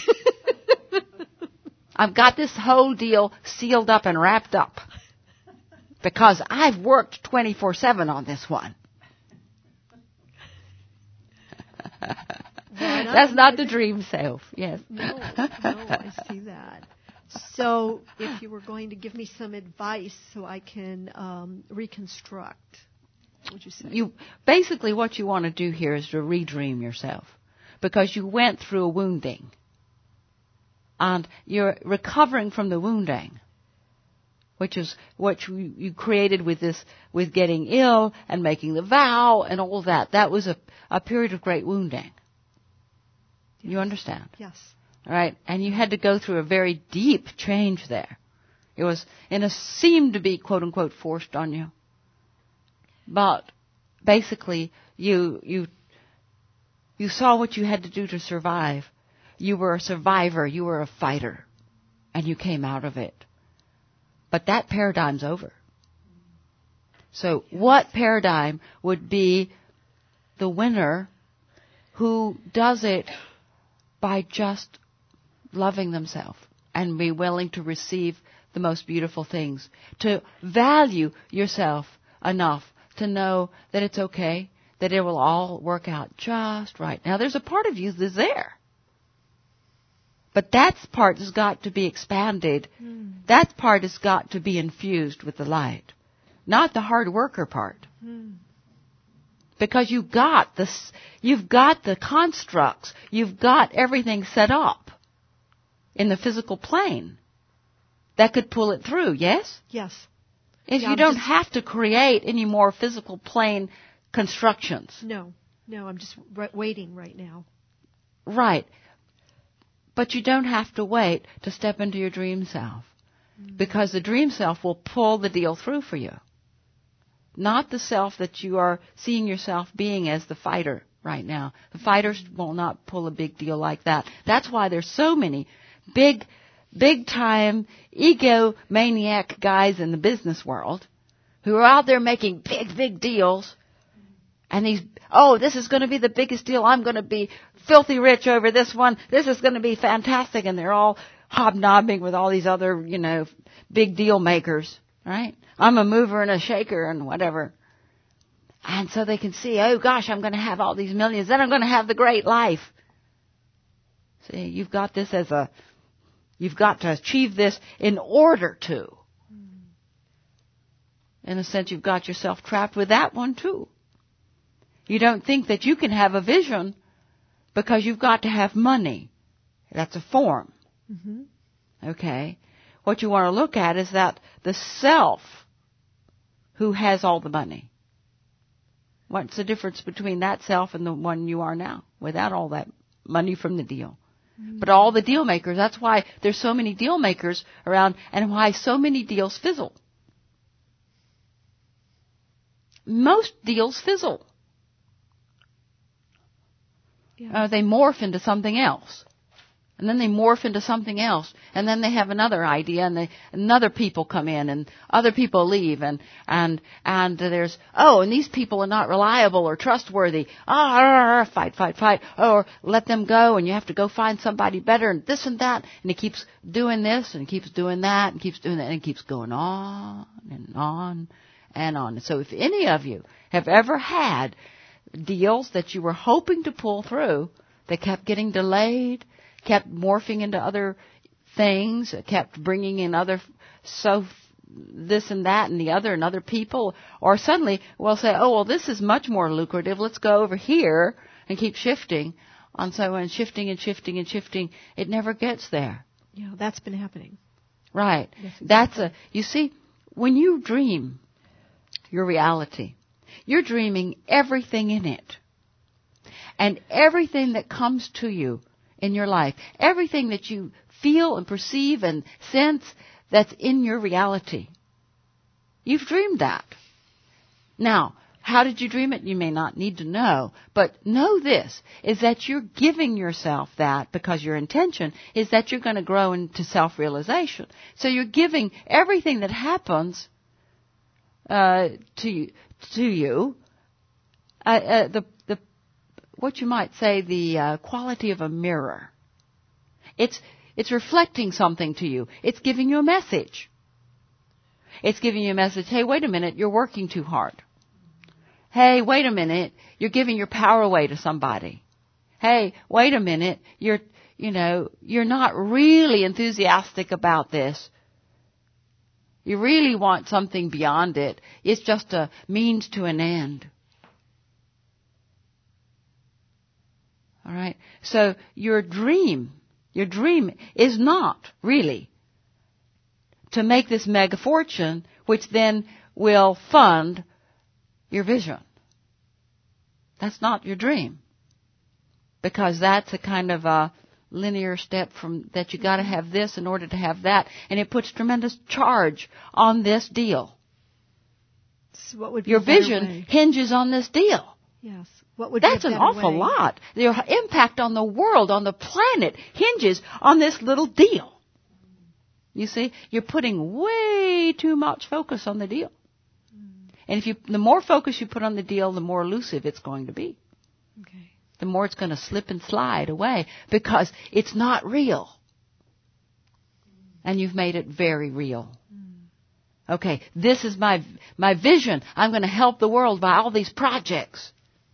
I've got this whole deal sealed up and wrapped up. Because I've worked 24/7 on this one. That's not the dream self, yes. No, I see that. So if you were going to give me some advice so I can reconstruct, what would you say? Basically what you want to do here is to redream yourself. Because you went through a wounding. And you're recovering from the wounding. Which is what you created with getting ill and making the vow and all that. That was a period of great wounding. Yes. You understand? Yes. All right? And you had to go through a very deep change there. It was, seemed to be, quote unquote, forced on you. But basically, you saw what you had to do to survive. You were a survivor. You were a fighter. And you came out of it. But that paradigm's over. So what paradigm would be the winner who does it by just loving themselves and be willing to receive the most beautiful things, to value yourself enough to know that it's okay, that it will all work out just right. Now, there's a part of you that's there. But that part has got to be expanded. That part has got to be infused with the light. Not the hard worker part. Because you've got the constructs, you've got everything set up in the physical plane that could pull it through, yes? Yes. You don't have to create any more physical plane constructions. No, I'm just waiting right now. Right. But you don't have to wait to step into your dream self. Because the dream self will pull the deal through for you. Not the self that you are seeing yourself being as the fighter right now. The fighters will not pull a big deal like that. That's why there's so many big time egomaniac guys in the business world who are out there making big deals. And this is going to be the biggest deal. I'm going to be filthy rich over this one. This is going to be fantastic. And they're all hobnobbing with all these other, big deal makers, right? I'm a mover and a shaker and whatever. And so they can see, oh gosh, I'm going to have all these millions. Then I'm going to have the great life. See, you've got to achieve this in order to. In a sense, you've got yourself trapped with that one too. You don't think that you can have a vision because you've got to have money. That's a form. Okay? What you want to look at is that the self who has all the money. What's the difference between that self and the one you are now without all that money from the deal? But all the deal makers, that's why there's so many deal makers around and why so many deals fizzle. Most deals fizzle. Yeah. They morph into something else. And then they morph into something else. And then they have another idea and other people come in and other people leave and there's, and these people are not reliable or trustworthy. Fight. Or let them go and you have to go find somebody better and this and that. And he keeps doing this and he keeps doing that and keeps doing that and it keeps going on and on and on. So if any of you have ever had deals that you were hoping to pull through that kept getting delayed, kept morphing into other things, kept bringing in this and that and the other and other people, or suddenly we'll say, this is much more lucrative, let's go over here and keep shifting. And so and shifting, it never gets there. Yeah, that's been happening. Right. Yes, exactly. You see, when you dream your reality, you're dreaming everything in it. And everything that comes to you in your life, everything that you feel and perceive and sense that's in your reality. You've dreamed that. Now, how did you dream it? You may not need to know, but know this, is that you're giving yourself that because your intention is that you're going to grow into self-realization. So you're giving everything that happens to you. The what you might say the quality of a mirror. It's reflecting something to you. It's giving you a message. It's giving you a message. Hey, wait a minute, you're working too hard. Hey, wait a minute, you're giving your power away to somebody. Hey, wait a minute, you're not really enthusiastic about this. You really want something beyond it. It's just a means to an end. All right? So your dream is not really to make this mega fortune, which then will fund your vision. That's not your dream. Because that's a kind of a linear step from that you got to have this in order to have that, and it puts tremendous charge on this deal. So what would be your vision hinges on this deal. Yes. What would That's be a an better awful way? lot. Your impact on the world, on the planet, hinges on this little deal. You see, you're putting way too much focus on the deal. And the more focus you put on the deal, the more elusive it's going to be. Okay. The more it's going to slip and slide away because it's not real. And you've made it very real. Okay, this is my vision. I'm going to help the world by all these projects.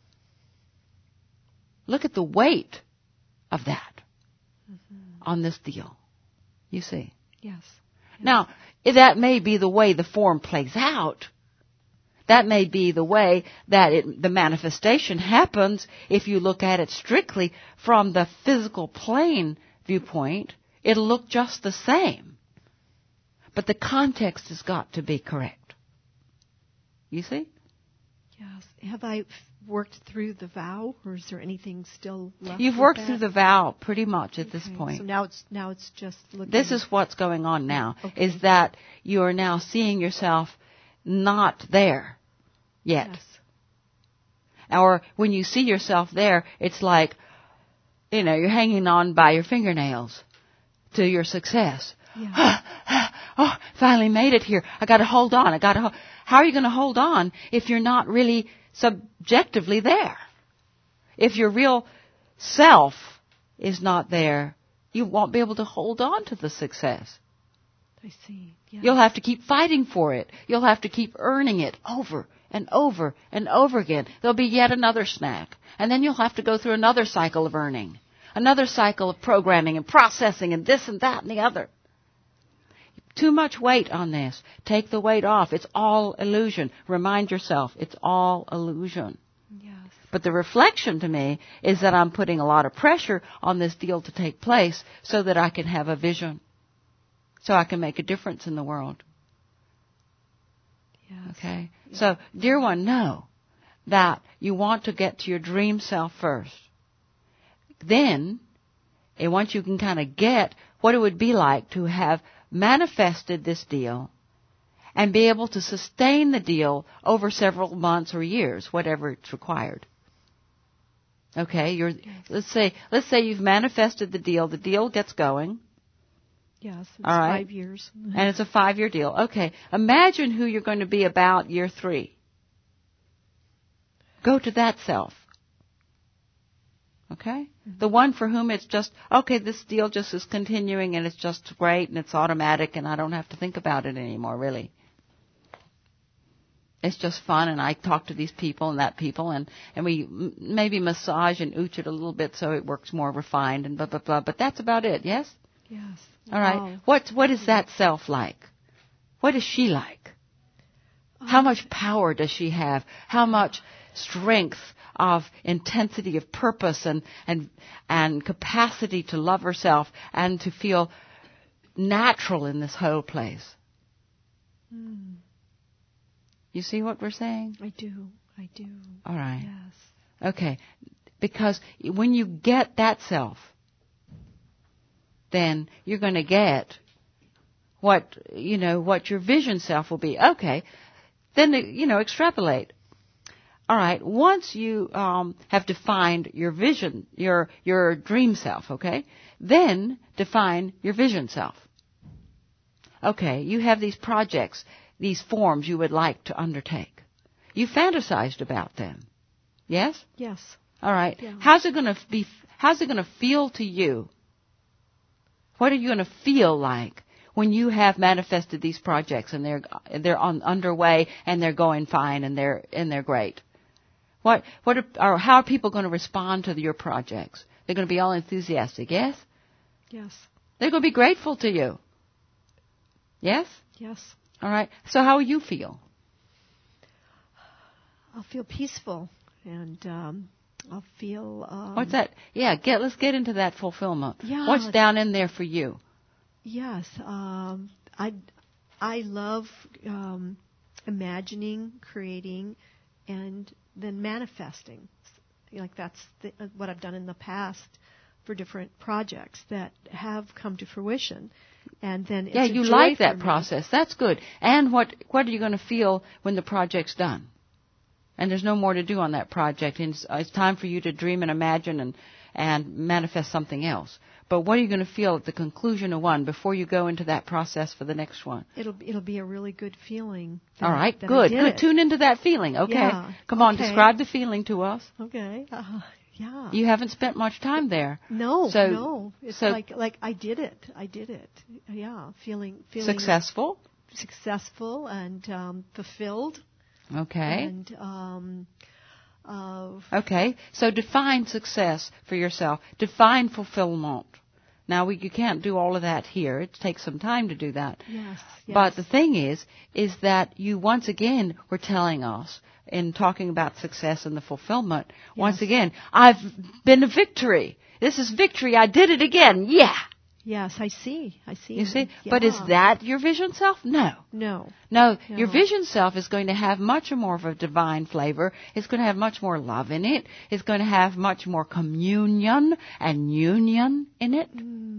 Look at the weight of that on this deal. You see? Yes. Now, that may be the way the form plays out. That may be the way that the manifestation happens if you look at it strictly from the physical plane viewpoint. It'll look just the same. But the context has got to be correct. You see? Yes. Have I worked through the vow, or is there anything still left? You've worked through the vow pretty much at this point. So now it's just looking. This is what's going on now, Okay. is that you are now seeing yourself not there yet. Yes. Or when you see yourself there, it's like, you're hanging on by your fingernails to your success. Yeah. Oh, finally made it here. I got to hold on. How are you going to hold on if you're not really subjectively there? If your real self is not there, you won't be able to hold on to the success. I see. Yeah. You'll have to keep fighting for it. You'll have to keep earning it over and over and over again. There'll be yet another snack. And then you'll have to go through another cycle of earning. Another cycle of programming and processing and this and that and the other. Too much weight on this. Take the weight off. It's all illusion. Remind yourself, it's all illusion. Yes. But the reflection to me is that I'm putting a lot of pressure on this deal to take place so that I can have a vision. So I can make a difference in the world. Yes. Okay? Yes. So, dear one, know that you want to get to your dream self first. Then, and once you can kind of get what it would be like to have manifested this deal and be able to sustain the deal over several months or years, whatever it's required. Okay, let's say you've manifested the deal gets going. Yes, it's all right. 5 years. And it's a 5-year deal. Okay, imagine who you're going to be about year 3. Go to that self. Okay? The one for whom it's just, okay, this deal just is continuing and it's just great and it's automatic and I don't have to think about it anymore, really. It's just fun and I talk to these people and that people and we maybe massage and ooch it a little bit so it works more refined and blah, blah, blah. But that's about it, yes? Yes. All right. What is that self like? What is she like? How much power does she have? How much strength of intensity of purpose and capacity to love herself and to feel natural in this whole place? You see what we're saying? I do. All right. Yes. Okay. Because when you get that self, then you're going to get what your vision self will be. Okay. Then, extrapolate. All right. Once you have defined your vision, your dream self, okay, then define your vision self. Okay, you have these projects, these forms you would like to undertake. You fantasized about them. Yes? Yes. All right. Yeah. How's it going to feel to you? What are you going to feel like when you have manifested these projects and they're underway and they're going fine and they're great? How are people going to respond to your projects? They're going to be all enthusiastic, yes? Yes. They're going to be grateful to you. Yes? Yes. All right. So how will you feel? I'll feel peaceful, and I'll feel. What's that? Yeah, let's get into that fulfillment. Yeah. What's down in there for you? Yes. I love imagining, creating, and then manifesting. Like that's what I've done in the past for different projects that have come to fruition. And then it's you a joy like for that me. process. That's good. And what are you going to feel when the project's done? And there's no more to do on that project. And it's time for you to dream and imagine and manifest something else. But what are you going to feel at the conclusion of one before you go into that process for the next one? It'll be a really good feeling. All right, that good. I did Good. it. Tune into that feeling. Okay. Yeah. Come on, Okay. describe the feeling to us. Okay. Yeah. You haven't spent much time there. No. It's so like I did it. Yeah. Feeling successful and fulfilled. Okay. And okay. So define success for yourself. Define fulfillment. Now you can't do all of that here. It takes some time to do that. Yes. But the thing is that you once again were telling us in talking about success and the fulfillment. Yes. Once again, I've been a victory. This is victory. I did it again. Yeah. Yes, I see. You see? Yeah. But is that your vision self? No. No. Your vision self is going to have much more of a divine flavor. It's going to have much more love in it. It's going to have much more communion and union in it.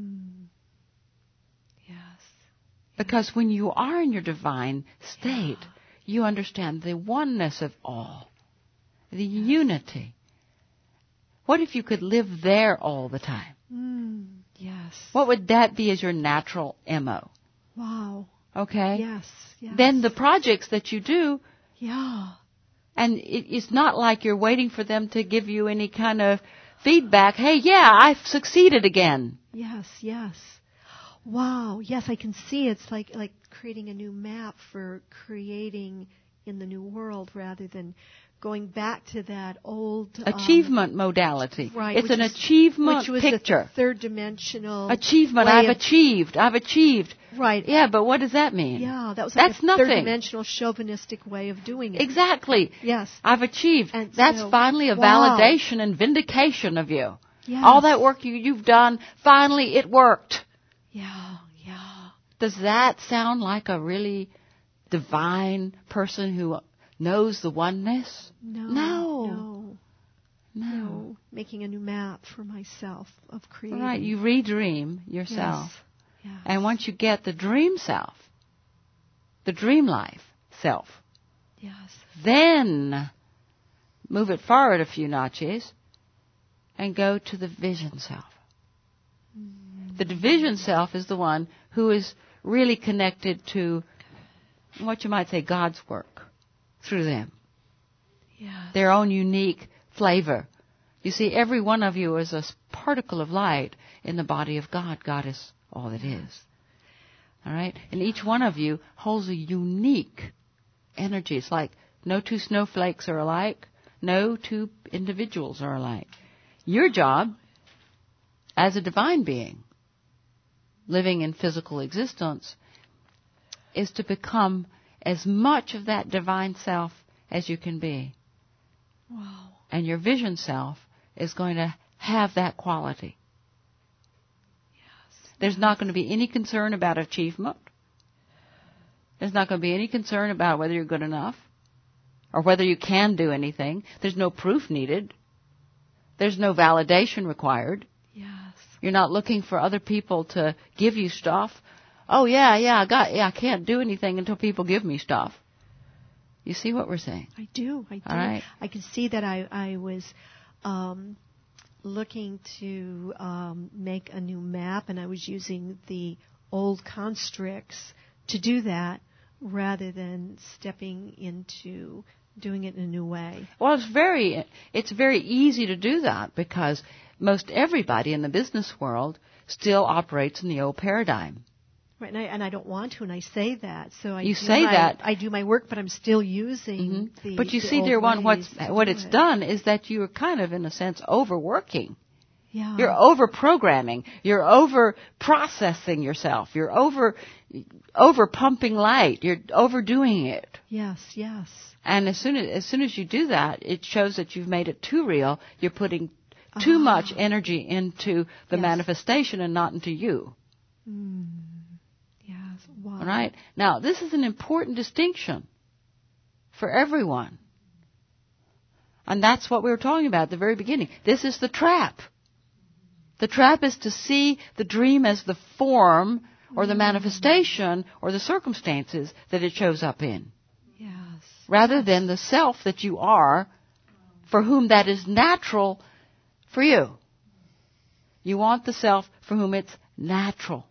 Yes. Because when you are in your divine state, you understand the oneness of all, the unity. What if you could live there all the time? Yes. What would that be as your natural MO? Wow. Okay? Yes. Then the projects that you do, yeah. and it's not like you're waiting for them to give you any kind of feedback. Hey, yeah, I've succeeded again. Yes. Wow. Yes, I can see it's like creating a new map for creating in the new world rather than going back to that old achievement modality. Right. It's an achievement which was picture. The third dimensional achievement. I've achieved. Right. Yeah, but what does that mean? Yeah, that was that's a nothing. Third dimensional chauvinistic way of doing it. Exactly. Yes. I've achieved. And that's so, finally a validation and vindication of you. Yes. All that work you've done, finally it worked. Yeah. Does that sound like a really divine person who knows the oneness? No. Making a new map for myself of creating. Right, you redream yourself. Yes. And once you get the dream self, the dream life self, yes, then move it forward a few notches and go to the vision self. The vision self is the one who is really connected to what you might say God's work through them. Yes. Their own unique flavor. You see, every one of you is a particle of light in the body of God. God is all it is. All right? And each one of you holds a unique energy. It's like no two snowflakes are alike. No two individuals are alike. Your job as a divine being living in physical existence is to become as much of that divine self as you can be. Wow. And your vision self is going to have that quality. Yes. There's not going to be any concern about achievement. There's not going to be any concern about whether you're good enough or whether you can do anything. There's no proof needed. There's no validation required. Yes. You're not looking for other people to give you stuff. Oh, I can't do anything until people give me stuff. You see what we're saying? I do. All right. I can see that I was looking to make a new map, and I was using the old constricts to do that rather than stepping into doing it in a new way? Well, it's very easy to do that because most everybody in the business world still operates in the old paradigm. Right, and I don't want to, and I say that. So I do my work, but I'm still using the. But you see, old dear one, ways what it's done is that you're kind of, in a sense, overworking. Yeah. You're over-programming. You're over-processing yourself. You're over-pumping light. You're overdoing it. Yes. And as soon as you do that, it shows that you've made it too real. You're putting too much energy into the manifestation and not into you. Yes. Wow. All right? Now, this is an important distinction for everyone. And that's what we were talking about at the very beginning. This is the trap. The trap is to see the dream as the form or the manifestation or the circumstances that it shows up in. Yes. Rather than the self that you are, for whom that is natural for you. You want the self for whom it's natural.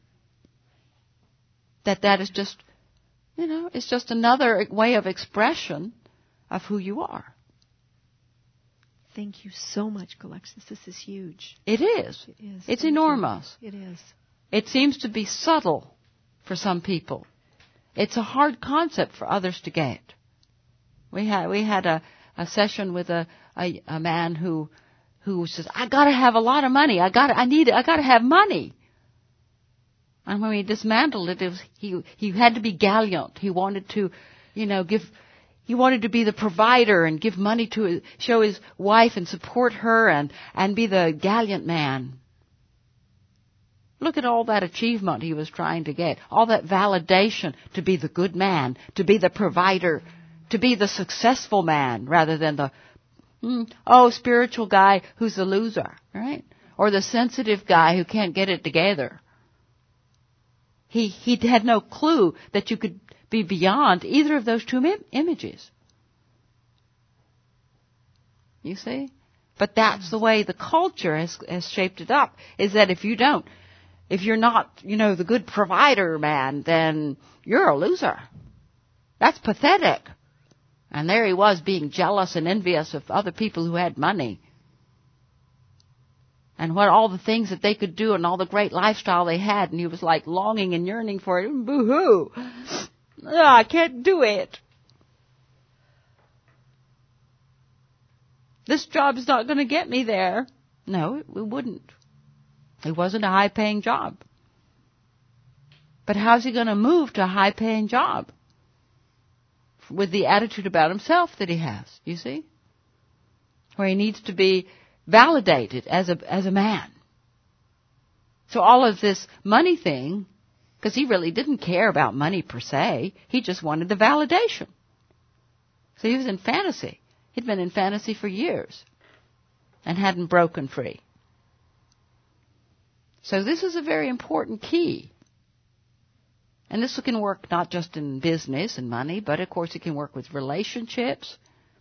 That is just, it's just another way of expression of who you are. Thank you so much, Alexis. This is huge. It is. It is. It's enormous. It is. It seems to be subtle for some people. It's a hard concept for others to get. We had a session with a man who says, I gotta have a lot of money. I gotta have money. And when we dismantled it, he had to be gallant. He wanted to, he wanted to be the provider and give money to show his wife and support her and be the gallant man. Look at all that achievement he was trying to get. All that validation to be the good man, to be the provider, to be the successful man rather than the, spiritual guy who's a loser, right? Or the sensitive guy who can't get it together. He had no clue that you could be beyond either of those two images. You see? But that's the way the culture has shaped it up, is that if you're not, the good provider man, then you're a loser. That's pathetic. And there he was being jealous and envious of other people who had money. And what all the things that they could do and all the great lifestyle they had. And he was like longing and yearning for it. Boo-hoo. I can't do it. This job's not going to get me there. No, it wouldn't. It wasn't a high-paying job. But how's he going to move to a high-paying job? With the attitude about himself that he has, you see? Where he needs to be validated as a man. So all of this money thing, because he really didn't care about money per se, he just wanted the validation. So he was in fantasy. He'd been in fantasy for years and hadn't broken free. So this is a very important key. And this can work not just in business and money, but of course it can work with relationships.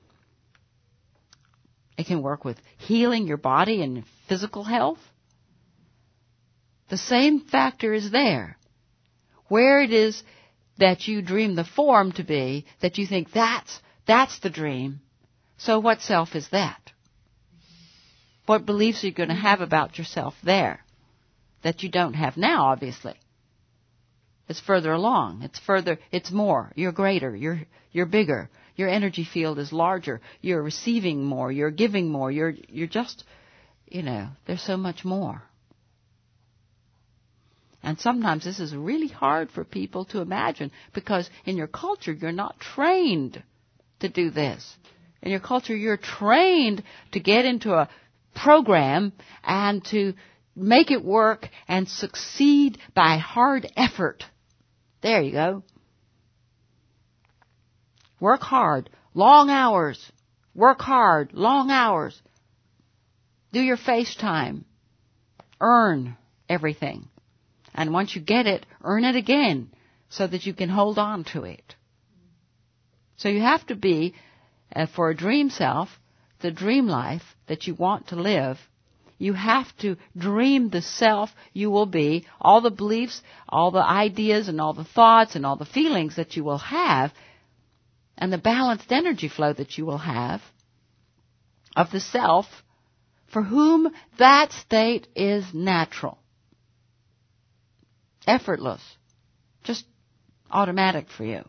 It can work with healing your body and physical health. The same factor is there. Where it is that you dream the form to be, that you think that's the dream. So what self is that? What beliefs are you going to have about yourself there that you don't have now, obviously? It's further along. It's more. You're greater. You're bigger. Your energy field is larger. You're receiving more. You're giving more. You're just, there's so much more. And sometimes this is really hard for people to imagine because in your culture you're not trained to do this. In your culture you're trained to get into a program and to make it work and succeed by hard effort. There you go. Work hard, long hours. Work hard, long hours. Do your FaceTime. Earn everything. And once you get it, earn it again so that you can hold on to it. So you have to be, for a dream self, the dream life that you want to live, You have to dream the self you will be, all the beliefs, all the ideas, and all the thoughts, and all the feelings that you will have, and the balanced energy flow that you will have of the self for whom that state is natural, effortless, just automatic for you.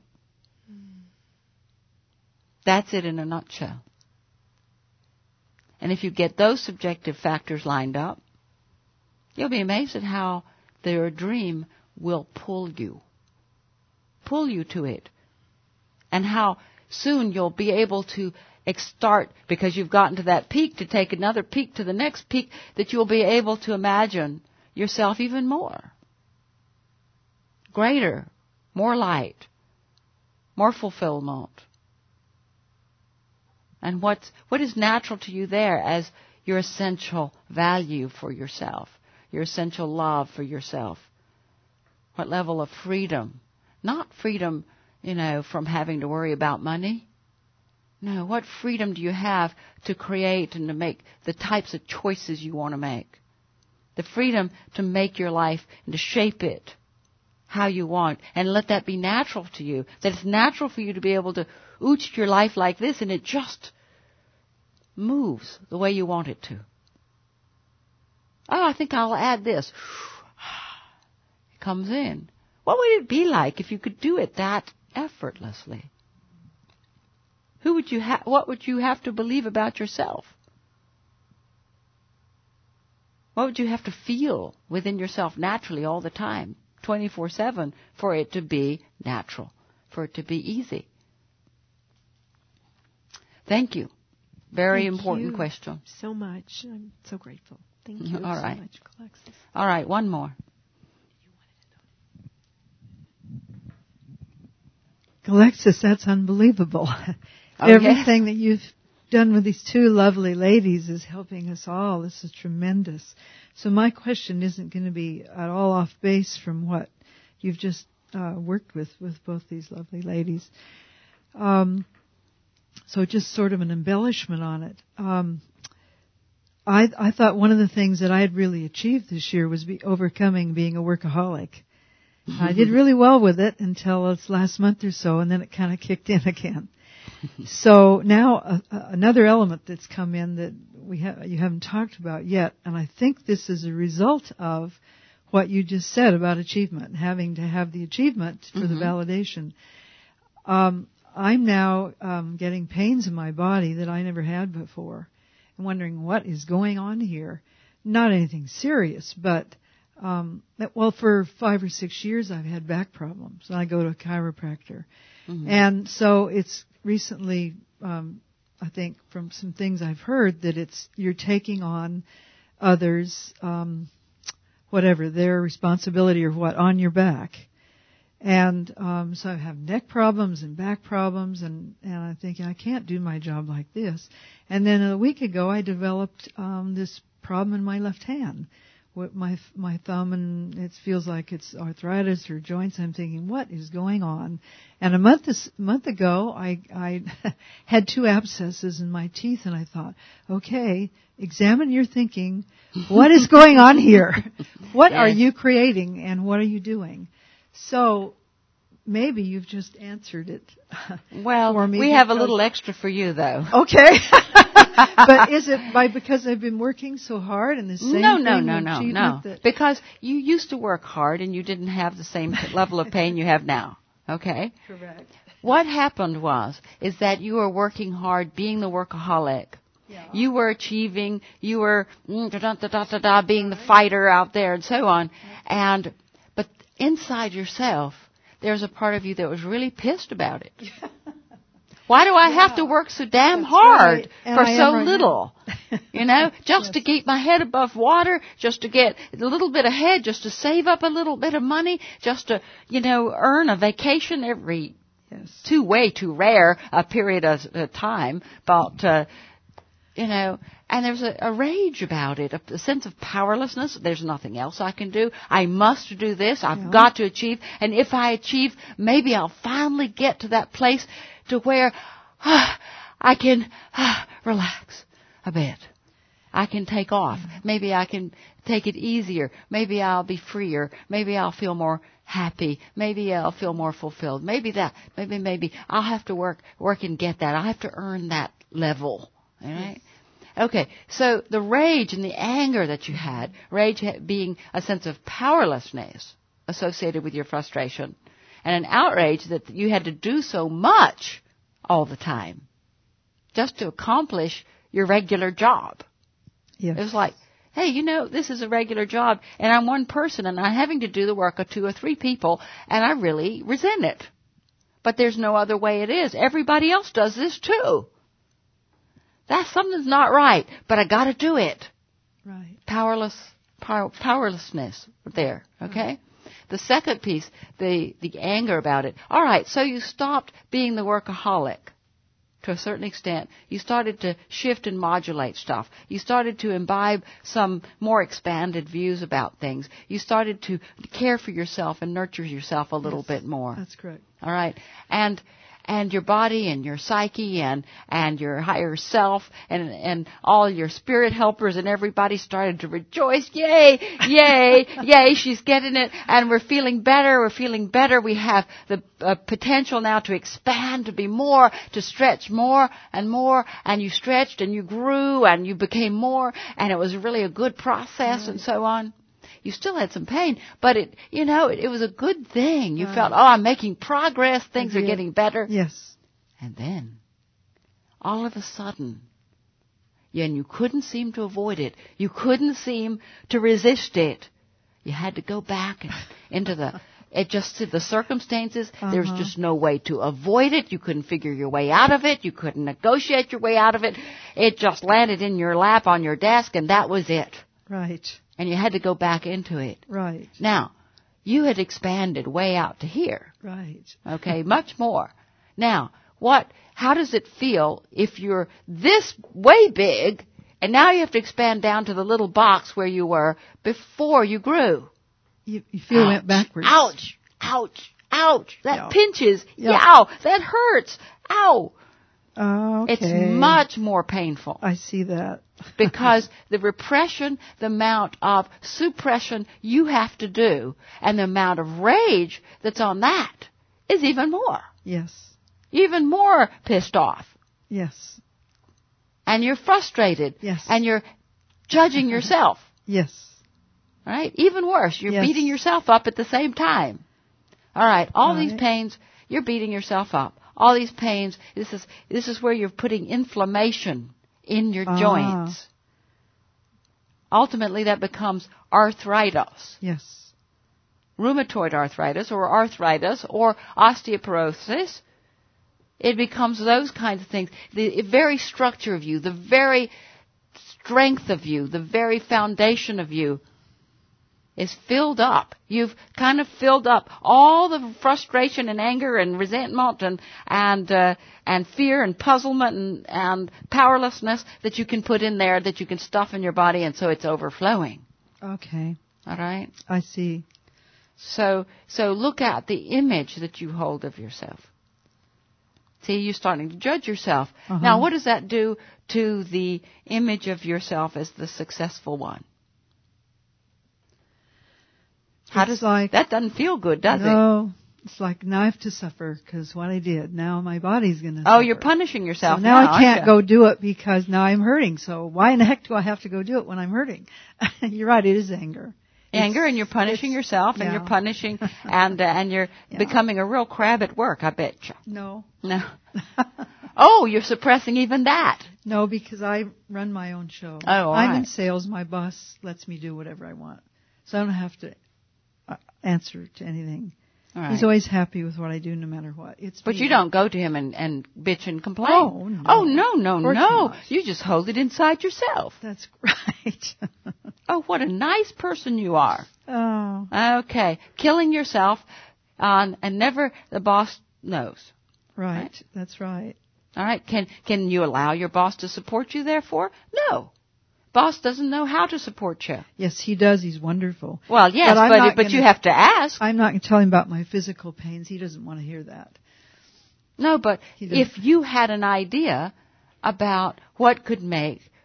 That's it in a nutshell. And if you get those subjective factors lined up, you'll be amazed at how your dream will pull you to it. And how soon you'll be able to start, because you've gotten to that peak, to take another peak to the next peak, that you'll be able to imagine yourself even more. Greater, more light, more fulfillment. And what is natural to you there as your essential value for yourself, your essential love for yourself? What level of freedom? Not freedom, from having to worry about money. No, what freedom do you have to create and to make the types of choices you want to make? The freedom to make your life and to shape it how you want, and let that be natural to you. That it's natural for you to be able to ooch your life like this, and it just moves the way you want it to. Oh, I think I'll add this. It comes in. What would it be like if you could do it that effortlessly? What would you have to believe about yourself? What would you have to feel within yourself naturally all the time, 24/7, for it to be natural, for it to be easy? Thank you. Very important question. So much. I'm so grateful. Thank you All right. so much, Alexis. All right, one more. Alexis, that's unbelievable. Oh, Everything that you've done with these two lovely ladies is helping us all. This is tremendous. So my question isn't going to be at all off base from what you've just worked with both these lovely ladies. So just sort of an embellishment on it. I thought one of the things that I had really achieved this year was overcoming being a workaholic. I did really well with it until this last month or so, and then it kind of kicked in again. So now another element that's come in that you haven't talked about yet, and I think this is a result of what you just said about achievement, having to have the achievement for the validation. I'm now getting pains in my body that I never had before, and wondering what is going on here. Not anything serious, but for 5 or 6 years I've had back problems, and I go to a chiropractor. And so it's recently, I think from some things I've heard, that you're taking on others, whatever, their responsibility or what, on your back. And so I have neck problems and back problems, and I'm thinking, I can't do my job like this. And then a week ago I developed this problem in my left hand. With my thumb, and it feels like it's arthritis or joints. I'm thinking, what is going on? And a month ago, I had 2 abscesses in my teeth, and I thought, okay, examine your thinking. What is going on here? What are you creating, and what are you doing? So maybe you've just answered it. Well, for me. We have a little extra for you, though. Okay. But is it because I've been working so hard and the same No. Because you used to work hard and you didn't have the same level of pain you have now. Okay? Correct. What happened is that you were working hard, being the workaholic. Yeah. You were achieving, you were being the fighter out there and so on. But inside yourself, there's a part of you that was really pissed about it. Why do I have to work so damn hard for so little? Just to keep my head above water, just to get a little bit ahead, just to save up a little bit of money, just to, earn a vacation every way too rare a period of time. But, and there's a rage about it, a sense of powerlessness. There's nothing else I can do. I must do this. I've got to achieve. And if I achieve, maybe I'll finally get to that place to where I can relax a bit. I can take off. Maybe I can take it easier. Maybe I'll be freer. Maybe I'll feel more happy. Maybe I'll feel more fulfilled. Maybe that. Maybe I'll have to work and get that. I'll have to earn that level. All right? Okay, so the rage and the anger that you had, rage being a sense of powerlessness associated with your frustration, and an outrage that you had to do so much all the time just to accomplish your regular job. Yes. It was like, hey, this is a regular job, and I'm one person, and I'm having to do the work of 2 or 3 people, and I really resent it. But there's no other way it is. Everybody else does this too. Something's not right, but I got to do it. Right. Powerlessness there, okay? Right. The second piece, the anger about it. All right, so you stopped being the workaholic. To a certain extent, you started to shift and modulate stuff. You started to imbibe some more expanded views about things. You started to care for yourself and nurture yourself a little bit more. That's correct. All right. And your body and your psyche and your higher self and all your spirit helpers and everybody started to rejoice. Yay, yay, yay, she's getting it. And we're feeling better. We have the potential now to expand, to be more, to stretch more. And you stretched and you grew and you became more. And it was really a good process and so on. You still had some pain, but it was a good thing. You felt, I'm making progress. Things are getting better. Yes. And then, all of a sudden, and you couldn't seem to avoid it. You couldn't seem to resist it. You had to go back into the circumstances. There was just no way to avoid it. You couldn't figure your way out of it. You couldn't negotiate your way out of it. It just landed in your lap on your desk, and that was it. Right. And you had to go back into it. Right. Now, you had expanded way out to here. Right. Okay, much more. Now, how does it feel if you're this way big and now you have to expand down to the little box where you were before you grew? You feel it went backwards. Ouch, ouch, ouch. That pinches. Yeah. Yow, that hurts. Ow. Oh, okay. It's much more painful. I see that. Because the repression, the amount of suppression you have to do, and the amount of rage that's on that is even more. Yes. Even more pissed off. Yes. And you're frustrated. Yes. And you're judging yourself. Yes. All right? Even worse, you're beating yourself up at the same time. All right, all these pains, you're beating yourself up. All these pains, this is where you're putting inflammation in your joints. Ultimately, that becomes arthritis. Yes. Rheumatoid arthritis or osteoporosis. It becomes those kinds of things. The very structure of you, the very strength of you, the very foundation of you is filled up. You've kind of filled up all the frustration and anger and resentment and fear and puzzlement and powerlessness that you can put in there, that you can stuff in your body, and so it's overflowing. Okay. All right? I see. So look at the image that you hold of yourself. See, you're starting to judge yourself. Now, what does that do to the image of yourself as the successful one? That doesn't feel good, does it? No. It's like now I have to suffer because what I did. Now my body's going to suffer. Oh, you're punishing yourself so now I can't go do it because now I'm hurting. So why in the heck do I have to go do it when I'm hurting? You're right. It is anger. Anger, and you're punishing yourself, and you're punishing, and you're becoming a real crab at work, I bet you. No. Oh, you're suppressing even that. No, because I run my own show. Oh, I'm in sales. My boss lets me do whatever I want. So I don't have to answer to anything. All right. He's always happy with what I do no matter what. But you don't go to him and bitch and complain. Oh, no. Oh, no. You just hold it inside yourself. That's right. Oh, what a nice person you are. Oh. Okay. Killing yourself and never the boss knows. Right. That's right. All right. Can you allow your boss to support you, therefore? No. Boss doesn't know how to support you. Yes, he does. He's wonderful. Well, yes, but you have to ask. I'm not going to tell him about my physical pains. He doesn't want to hear that. No, but if you had an idea about what could make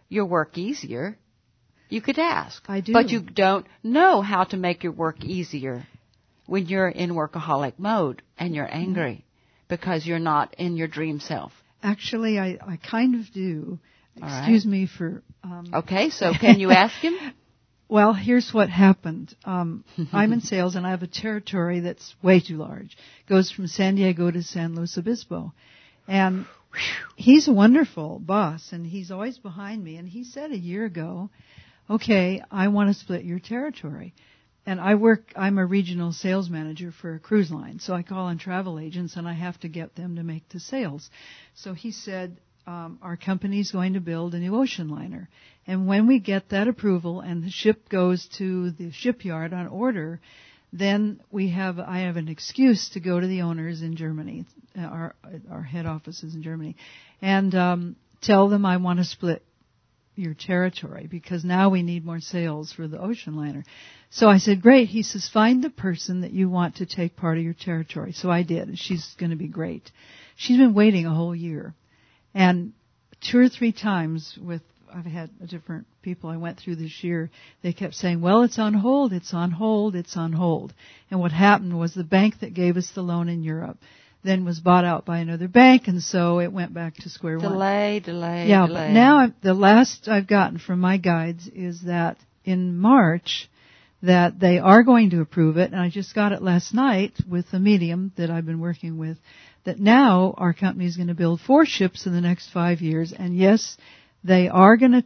your work easier, you could ask. I do. But you don't know how to make your work easier when you're in workaholic mode and you're angry because you're not in your dream self. Actually, I kind of do. All Excuse right. me for... Okay, so can you ask him? Well, here's what happened. I'm in sales, and I have a territory that's way too large. It goes from San Diego to San Luis Obispo. And he's a wonderful boss, and he's always behind me. And he said a year ago, okay, I want to split your territory. And I'm a regional sales manager for a cruise line, so I call on travel agents, and I have to get them to make the sales. So he said, our company's going to build a new ocean liner. And when we get that approval and the ship goes to the shipyard on order, then I have an excuse to go to the owners in Germany, our head office is in Germany, and tell them I want to split your territory because now we need more sales for the ocean liner. So I said, great. He says, find the person that you want to take part of your territory. So I did, and she's going to be great. She's been waiting a whole year. And 2 or 3 times I've had different people I went through this year, they kept saying, well, it's on hold, it's on hold, it's on hold. And what happened was the bank that gave us the loan in Europe then was bought out by another bank, and so it went back to square one. Delay. Yeah, but now the last I've gotten from my guides is that in March that they are going to approve it, and I just got it last night with the medium that I've been working with, that now our company is going to build 4 ships in the next 5 years, and yes, they are going to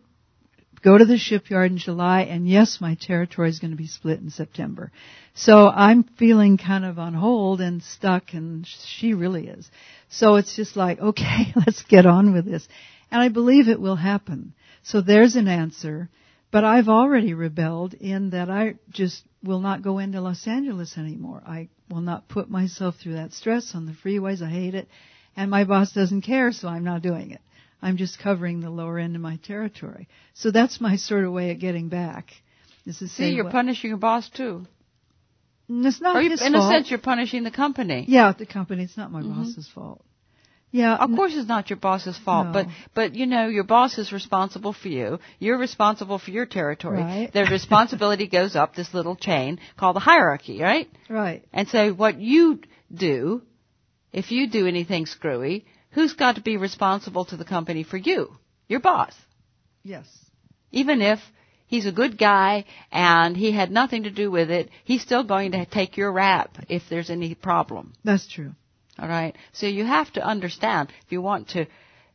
go to the shipyard in July, and yes, my territory is going to be split in September. So I'm feeling kind of on hold and stuck, and she really is. So it's just like, okay, let's get on with this. And I believe it will happen. So there's an answer. But I've already rebelled in that I just will not go into Los Angeles anymore. I will not put myself through that stress on the freeways. I hate it. And my boss doesn't care, so I'm not doing it. I'm just covering the lower end of my territory. So that's my sort of way of getting back. You're punishing your boss too. It's not his fault. In a sense, you're punishing the company. Yeah, the company. It's not my boss's fault. Yeah, of course it's not your boss's fault, no. but you know, your boss is responsible for you. You're responsible for your territory. Right. Their responsibility goes up this little chain called the hierarchy, right? Right. And so what you do, if you do anything screwy, who's got to be responsible to the company for you? Your boss. Yes. Even if he's a good guy and he had nothing to do with it, he's still going to take your rap if there's any problem. That's true. All right. So you have to understand if you want to,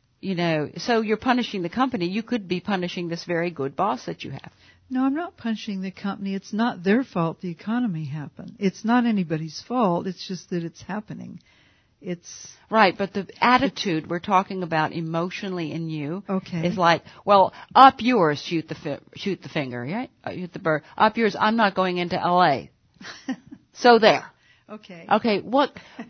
so you're punishing the company. You could be punishing this very good boss that you have. No, I'm not punishing the company. It's not their fault the economy happened. It's not anybody's fault. It's just that it's happening. It's right, but the attitude we're talking about emotionally in you is like, well, up yours, shoot the finger, right? Shoot the bird. Up yours, I'm not going into L.A. So there. Okay. Okay, what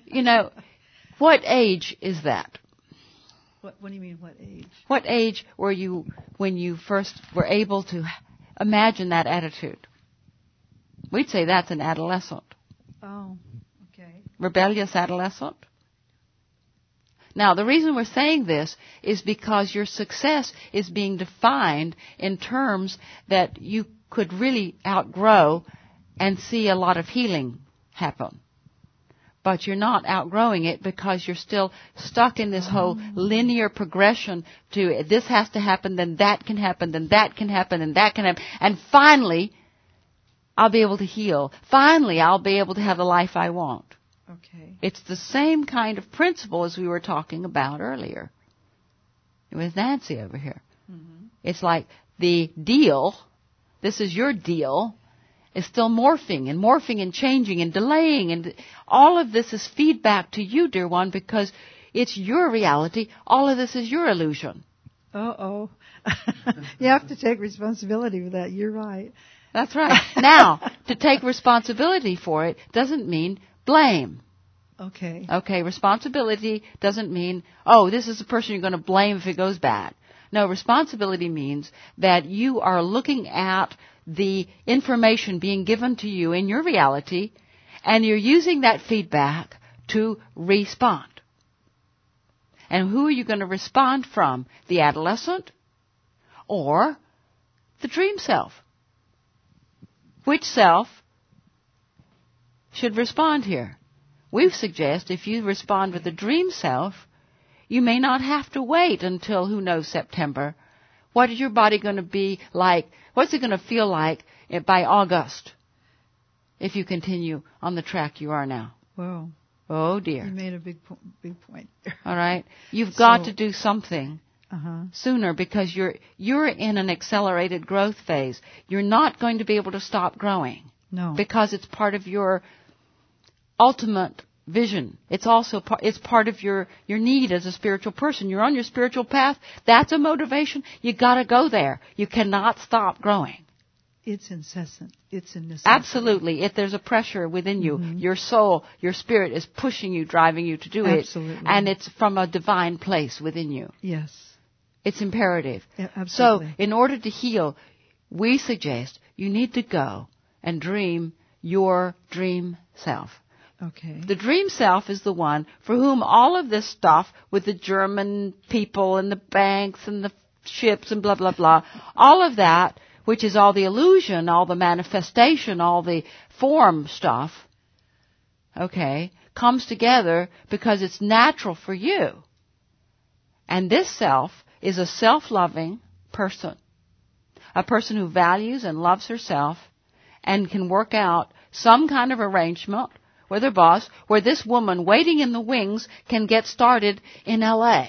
age is that? What do you mean, what age? What age were you when you first were able to imagine that attitude? We'd say that's an adolescent. Oh, okay. Rebellious adolescent? Now, the reason we're saying this is because your success is being defined in terms that you could really outgrow and see a lot of healing happen. But you're not outgrowing it because you're still stuck in this whole linear progression to this has to happen, then that can happen, then that can happen, and that can happen. And finally, I'll be able to heal. Finally, I'll be able to have the life I want. Okay. It's the same kind of principle as we were talking about earlier with Nancy over here. Mm-hmm. It's like the deal, this is your deal, is still morphing and changing and delaying. And all of this is feedback to you, dear one, because it's your reality. All of this is your illusion. Uh-oh. You have to take responsibility for that. You're right. That's right. Now, to take responsibility for it doesn't mean blame. Okay. Okay, responsibility doesn't mean, this is the person you're going to blame if it goes bad. No, responsibility means that you are looking at the information being given to you in your reality, and you're using that feedback to respond. And who are you going to respond from? The adolescent or the dream self? Which self should respond here? We suggest if you respond with the dream self, you may not have to wait until, who knows, September. What is your body going to be like? What's it going to feel like by August if you continue on the track you are now? Whoa. Oh, dear. You made a big point there. All right. You've got to do something Uh-huh. sooner because you're in an accelerated growth phase. You're not going to be able to stop growing. No. Because it's part of your ultimate vision. It's also it's part of your need as a spiritual person. You're on your spiritual path. That's a motivation. You got to go there. You cannot stop growing. It's incessant. It's a necessity. Absolutely. If there's a pressure within you, your soul, your spirit is pushing you, driving you to do Absolutely. it. And it's from a divine place within you. Yes. It's imperative. Yeah, absolutely. So, in order to heal, we suggest you need to go and dream your dream self. Okay. The dream self is the one for whom all of this stuff with the German people and the banks and the ships and blah, blah, blah, all of that, which is all the illusion, all the manifestation, all the form stuff, okay, comes together because it's natural for you. And this self is a self-loving person, a person who values and loves herself and can work out some kind of arrangement with her boss where this woman waiting in the wings can get started in L.A.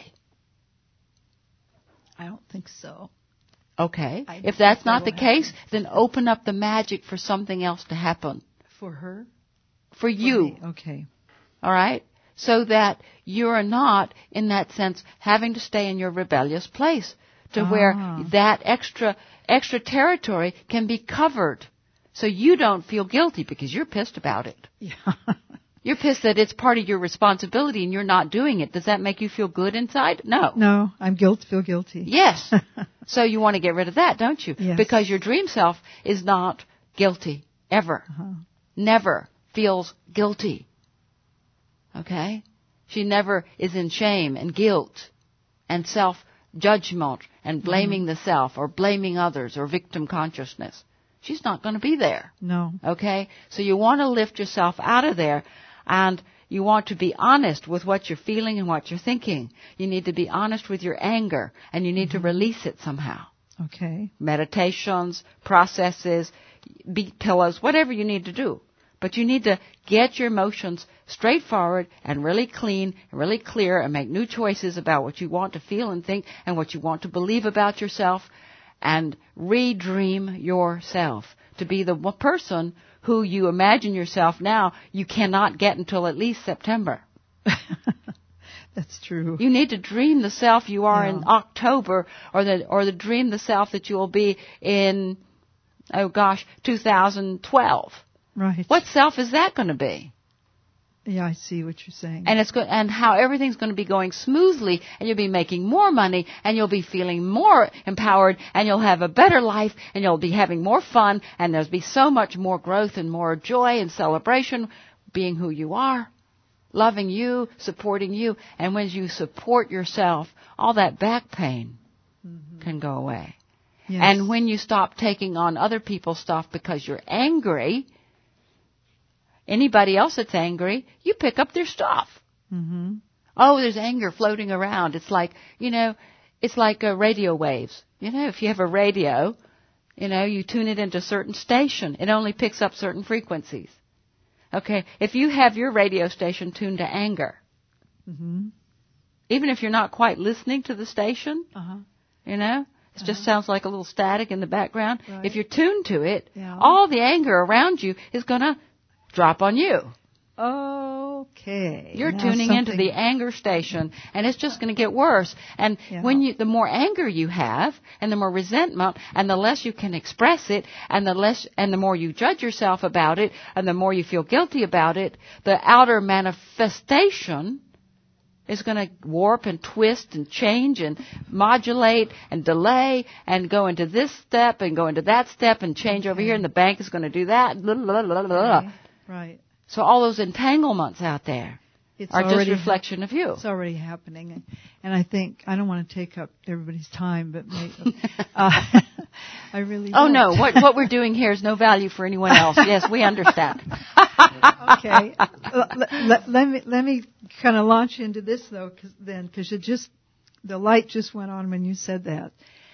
I don't think so. Okay. I If that's think not the that'll case, happen. then open up the magic for something else to happen. For her? For you. Me. Okay. All right? So that you're not, in that sense, having to stay in your rebellious place to where that extra territory can be covered so you don't feel guilty because you're pissed about it. Yeah. You're pissed that it's part of your responsibility and you're not doing it. Does that make you feel good inside? No. No, feel guilty. Yes. So you want to get rid of that, don't you? Yes. Because your dream self is not guilty, ever. Uh-huh. Never feels guilty. Okay? She never is in shame and guilt and self-judgment and blaming the self or blaming others or victim consciousness. She's not going to be there. No. Okay? So you want to lift yourself out of there and you want to be honest with what you're feeling and what you're thinking. You need to be honest with your anger and you need to release it somehow. Okay. Meditations, processes, beat pillows, whatever you need to do. But you need to get your emotions straightforward and really clean and really clear and make new choices about what you want to feel and think and what you want to believe about yourself and redream yourself to be the person who you imagine yourself now you cannot get until at least September. That's true. You need to dream the self you are in October or the dream the self that you will be in, 2012. Right. What self is that going to be? Yeah, I see what you're saying. And it's good, and how everything's going to be going smoothly, and you'll be making more money, and you'll be feeling more empowered, and you'll have a better life, and you'll be having more fun, and there'll be so much more growth and more joy and celebration being who you are, loving you, supporting you. And when you support yourself, all that back pain can go away. Yes. And when you stop taking on other people's stuff because you're angry, anybody else that's angry, you pick up their stuff. Mm-hmm. Oh, there's anger floating around. It's like, it's like radio waves. If you have a radio, you tune it into a certain station. It only picks up certain frequencies. Okay, if you have your radio station tuned to anger, even if you're not quite listening to the station, it just sounds like a little static in the background. Right. If you're tuned to it, all the anger around you is going to drop on you. Okay. You're Now tuning into the anger station, and it's just going to get worse. And the more anger you have, and the more resentment, and the less you can express it, and the more you judge yourself about it, and the more you feel guilty about it, the outer manifestation is going to warp and twist and change and modulate and delay and go into this step and go into that step and change over here, and the bank is going to do that. Blah, blah, blah, blah, blah. Right. So all those entanglements out there. are just a reflection of you. It's already happening. And I think, I don't want to take up everybody's time, but maybe, I really don't. Oh, no. What we're doing here is no value for anyone else. Yes, we understand. Okay. Let me kind of launch into this, though, because the light just went on when you said that.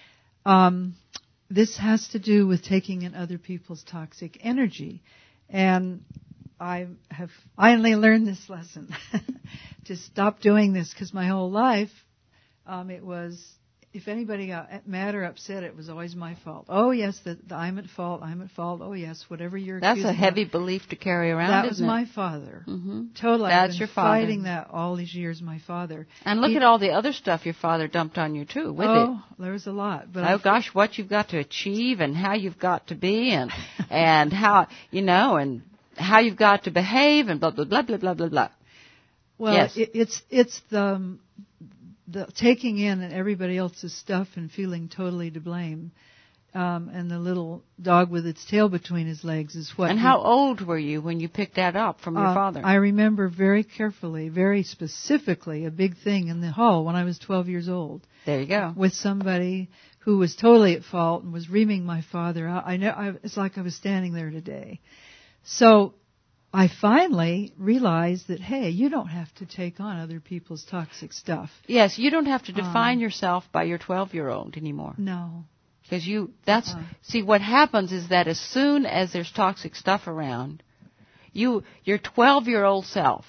This has to do with taking in other people's toxic energy. And I have finally learned this lesson to stop doing this, because my whole life it was, if anybody got mad or upset, it was always my fault. Oh yes, I'm at fault. Oh yes, whatever you're accusing. That's a heavy belief to carry around. That was my father. Mm-hmm. Totally. That's I've been your father. Fighting that all these years. My father. And look at all the other stuff your father dumped on you too with it. Oh, there was a lot. But oh gosh, what you've got to achieve and how you've got to be and how and how you've got to behave and blah blah blah blah blah blah blah. Well, yes. It's the taking in everybody else's stuff and feeling totally to blame, and the little dog with its tail between his legs is what. And how old were you when you picked that up from your father? I remember very carefully, very specifically, a big thing in the hall when I was 12 years old. There you go. With somebody who was totally at fault and was reaming my father out. It's like I was standing there today. So I finally realized that, hey, you don't have to take on other people's toxic stuff. Yes, you don't have to define yourself by your 12-year-old anymore. No. Because see, what happens is that as soon as there's toxic stuff around, your 12-year-old self,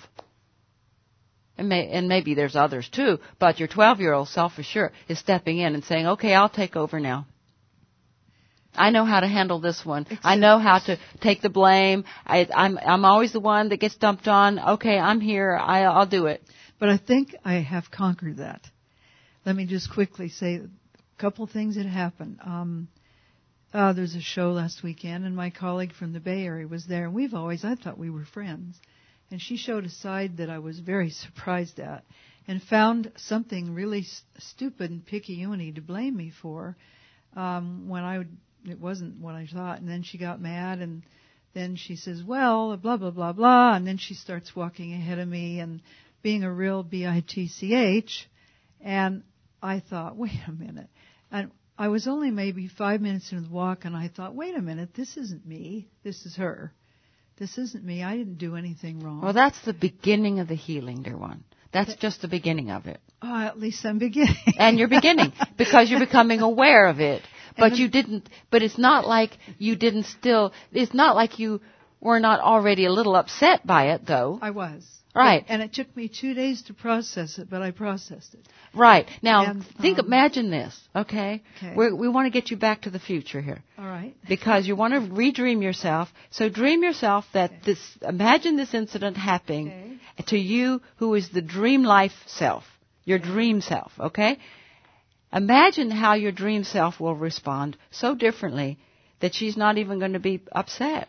and maybe there's others too, but your 12-year-old self for sure is stepping in and saying, okay, I'll take over now. I know how to handle this one. I know how to take the blame. I'm always the one that gets dumped on. Okay, I'm here. I'll do it. But I think I have conquered that. Let me just quickly say a couple things that happened. There's a show last weekend, and my colleague from the Bay Area was there, and I thought we were friends. And she showed a side that I was very surprised at and found something really stupid and picky-uni to blame me for it wasn't what I thought. And then she got mad, and then she says, well, blah, blah, blah, blah. And then she starts walking ahead of me and being a real bitch. And I thought, wait a minute. And I was only maybe 5 minutes into the walk, and I thought, wait a minute, this isn't me. This is her. This isn't me. I didn't do anything wrong. Well, that's the beginning of the healing, dear one. That's just the beginning of it. Oh, at least I'm beginning. And you're beginning because you're becoming aware of it. But it's not like it's not like you were not already a little upset by it, though. I was. Right. And it took me 2 days to process it, but I processed it. Right. Now, imagine this, okay? Okay. We want to get you back to the future here. All right. Because you want to redream yourself. So dream yourself that imagine this incident happening to you who is the dream life self, your dream self, okay? Imagine how your dream self will respond so differently that she's not even going to be upset.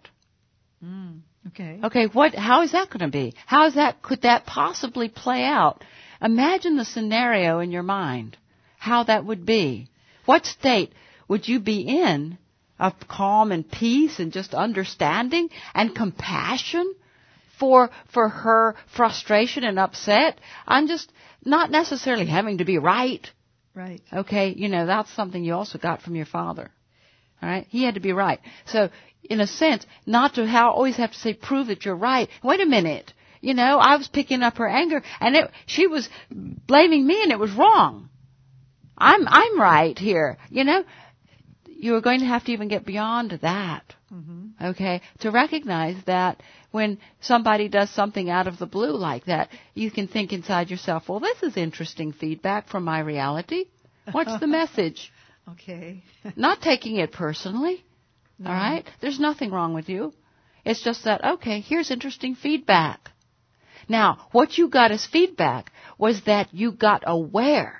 Okay. Okay, how is that going to be? Could that possibly play out? Imagine the scenario in your mind, how that would be. What state would you be in of calm and peace and just understanding and compassion for her frustration and upset? I'm just not necessarily having to be right. Right. Okay, that's something you also got from your father. All right? He had to be right. So, in a sense, not to always have to say, prove that you're right. Wait a minute. I was picking up her anger, and she was blaming me, and it was wrong. I'm right here. You are going to have to even get beyond that. Mm-hmm. Okay? To recognize that when somebody does something out of the blue like that, you can think inside yourself, well, this is interesting feedback from my reality. What's the message? Okay. Not taking it personally. No. All right? There's nothing wrong with you. It's just that, okay, here's interesting feedback. Now, what you got as feedback was that you got aware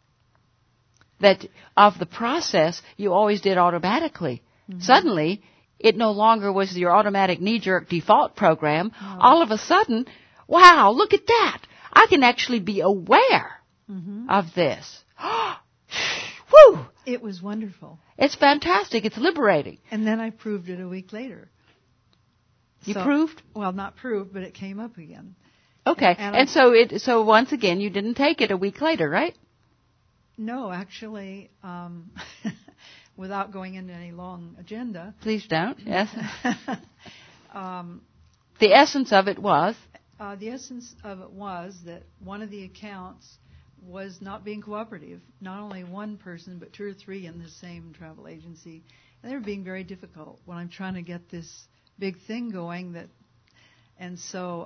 that of the process you always did automatically. Mm-hmm. Suddenly, it no longer was your automatic knee-jerk default program. Oh. All of a sudden, wow, look at that. I can actually be aware of this. Woo! It was wonderful. It's fantastic. It's liberating. And then I proved it a week later. You proved? Well, not proved, but it came up again. Okay. And so once again, you didn't take it a week later, right? No, actually, without going into any long agenda. Please don't. Yes. um, The essence of it was? The essence of it was that one of the accounts was not being cooperative. Not only one person, but 2 or 3 in the same travel agency. And they were being very difficult when I'm trying to get this big thing going. So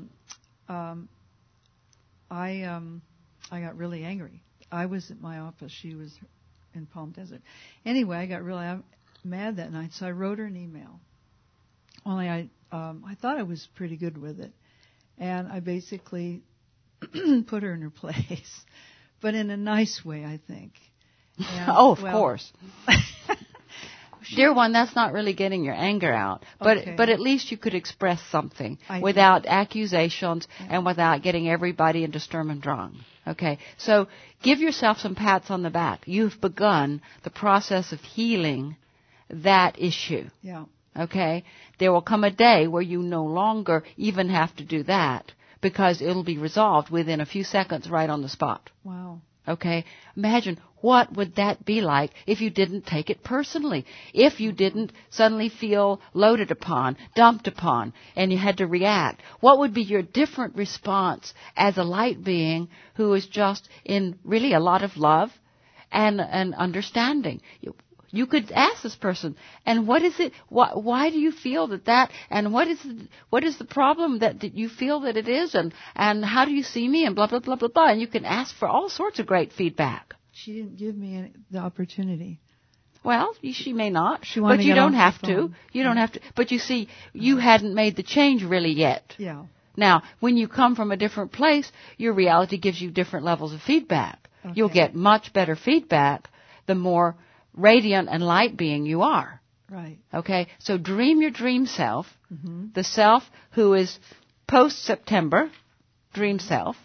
I got really angry. I was at my office. She was in Palm Desert. Anyway, I got really mad that night, so I wrote her an email. Only I thought I was pretty good with it. And I basically put her in her place, but in a nice way, I think. And, of course. Dear one, that's not really getting your anger out. But Okay. but at least you could express something without accusations and without getting everybody into Sturm und Drang. Okay? So give yourself some pats on the back. You've begun the process of healing that issue. Yeah. Okay? There will come a day where you no longer even have to do that because it'll be resolved within a few seconds right on the spot. Wow. Okay? Imagine what would that be like if you didn't take it personally, if you didn't suddenly feel loaded upon, dumped upon, and you had to react. What would be your different response as a light being who is just in really a lot of love and understanding? You could ask this person, and what is it? Why do you feel that? And what is the problem that you feel that it is? And how do you see me? And blah blah blah blah blah. And you can ask for all sorts of great feedback. She didn't give me the opportunity. Well, she may not, She wanted but to you get don't off have the to. phone. You don't have to. But you see, you hadn't made the change really yet. Yeah. Now, when you come from a different place, your reality gives you different levels of feedback. Okay. You'll get much better feedback the more radiant and light being you are. Right. Okay? So dream your dream self, Mm-hmm. the self who is post-September, dream self,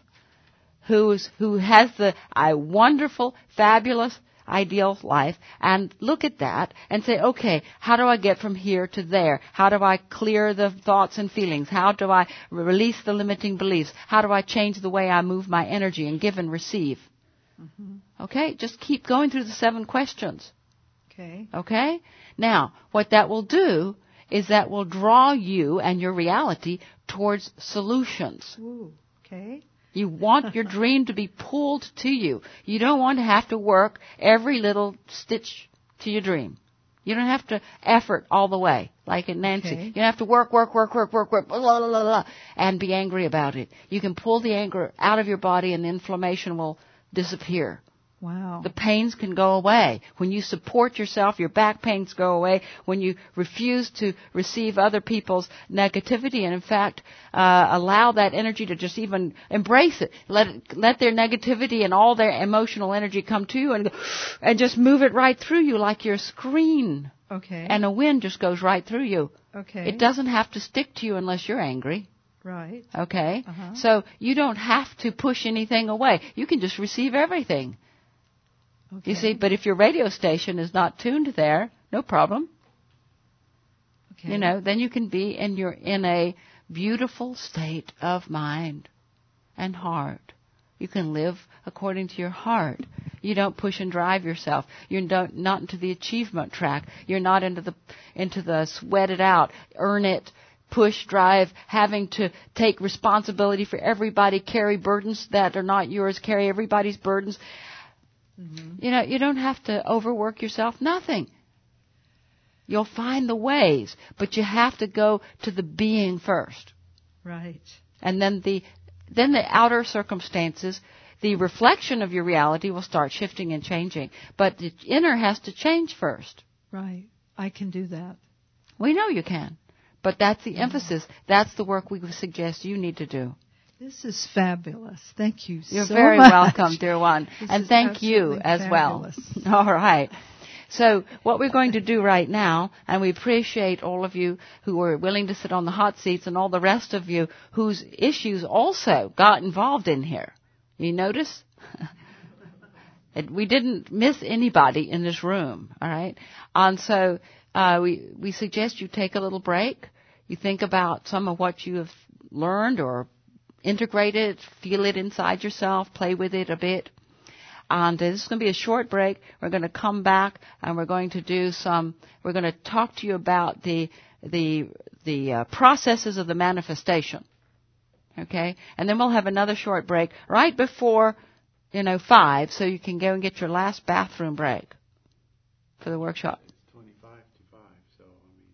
who has the wonderful, fabulous, ideal life, and look at that and say, okay, how do I get from here to there? How do I clear the thoughts and feelings? How do I release the limiting beliefs? How do I change the way I move my energy and give and receive? Mm-hmm. Okay? Just keep going through the 7 questions. Okay. Okay? Now, what that will do is that will draw you and your reality towards solutions. Ooh. Okay. You want your dream to be pulled to you. You don't want to have to work every little stitch to your dream. You don't have to effort all the way, like in Nancy. Okay. You don't have to work, blah, blah, blah, blah, and be angry about it. You can pull the anger out of your body and the inflammation will disappear. Wow. The pains can go away. When you support yourself, your back pains go away. When you refuse to receive other people's negativity and, in fact, allow that energy to just even embrace it. Let their negativity and all their emotional energy come to you and just move it right through you like you're a screen. Okay. And a wind just goes right through you. Okay. It doesn't have to stick to you unless you're angry. Right. Okay? Uh-huh. So you don't have to push anything away. You can just receive everything. Okay. You see, but if your radio station is not tuned there, no problem. Okay. You know, then you can be in a beautiful state of mind and heart. You can live according to your heart. You don't push and drive yourself. You're not into the achievement track. You're not into the sweat it out, earn it, push, drive, having to take responsibility for everybody, carry burdens that are not yours, carry everybody's burdens. Mm-hmm. You know, you don't have to overwork yourself. Nothing. You'll find the ways, but you have to go to the being first. Right. And then the outer circumstances, the reflection of your reality will start shifting and changing. But the inner has to change first. Right. I can do that. We know you can. But that's the emphasis. That's the work we would suggest you need to do. This is fabulous. Thank you You're so very much. welcome, dear one. This And is thank you absolutely as fabulous. well. All right. So what we're going to do right now, and we appreciate all of you who are willing to sit on the hot seats and all the rest of you whose issues also got involved in here. You notice? We didn't miss anybody in this room, all right? And so we suggest you take a little break. You think about some of what you have learned or integrate it, feel it inside yourself, play with it a bit. And this is going to be a short break. We're going to come back and we're going to talk to you about the processes of the manifestation. Okay? And then we'll have another short break right before, 5, so you can go and get your last bathroom break for the workshop. It's 25 to 5, so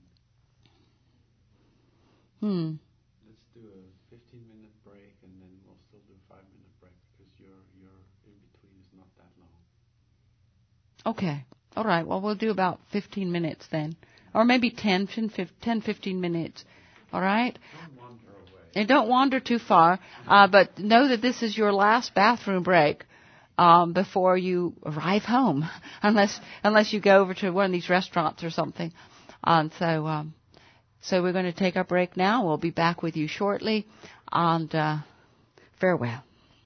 let's do a 15-minute break and then we'll still do a 5-minute break because your in-between is not that long. Okay. All right. Well, we'll do about 15 minutes then. Or maybe 10, 15 minutes. All right? Don't wander away. And don't wander too far, but know that this is your last bathroom break before you arrive home, unless you go over to one of these restaurants or something. And so we're going to take our break now. We'll be back with you shortly, and farewell.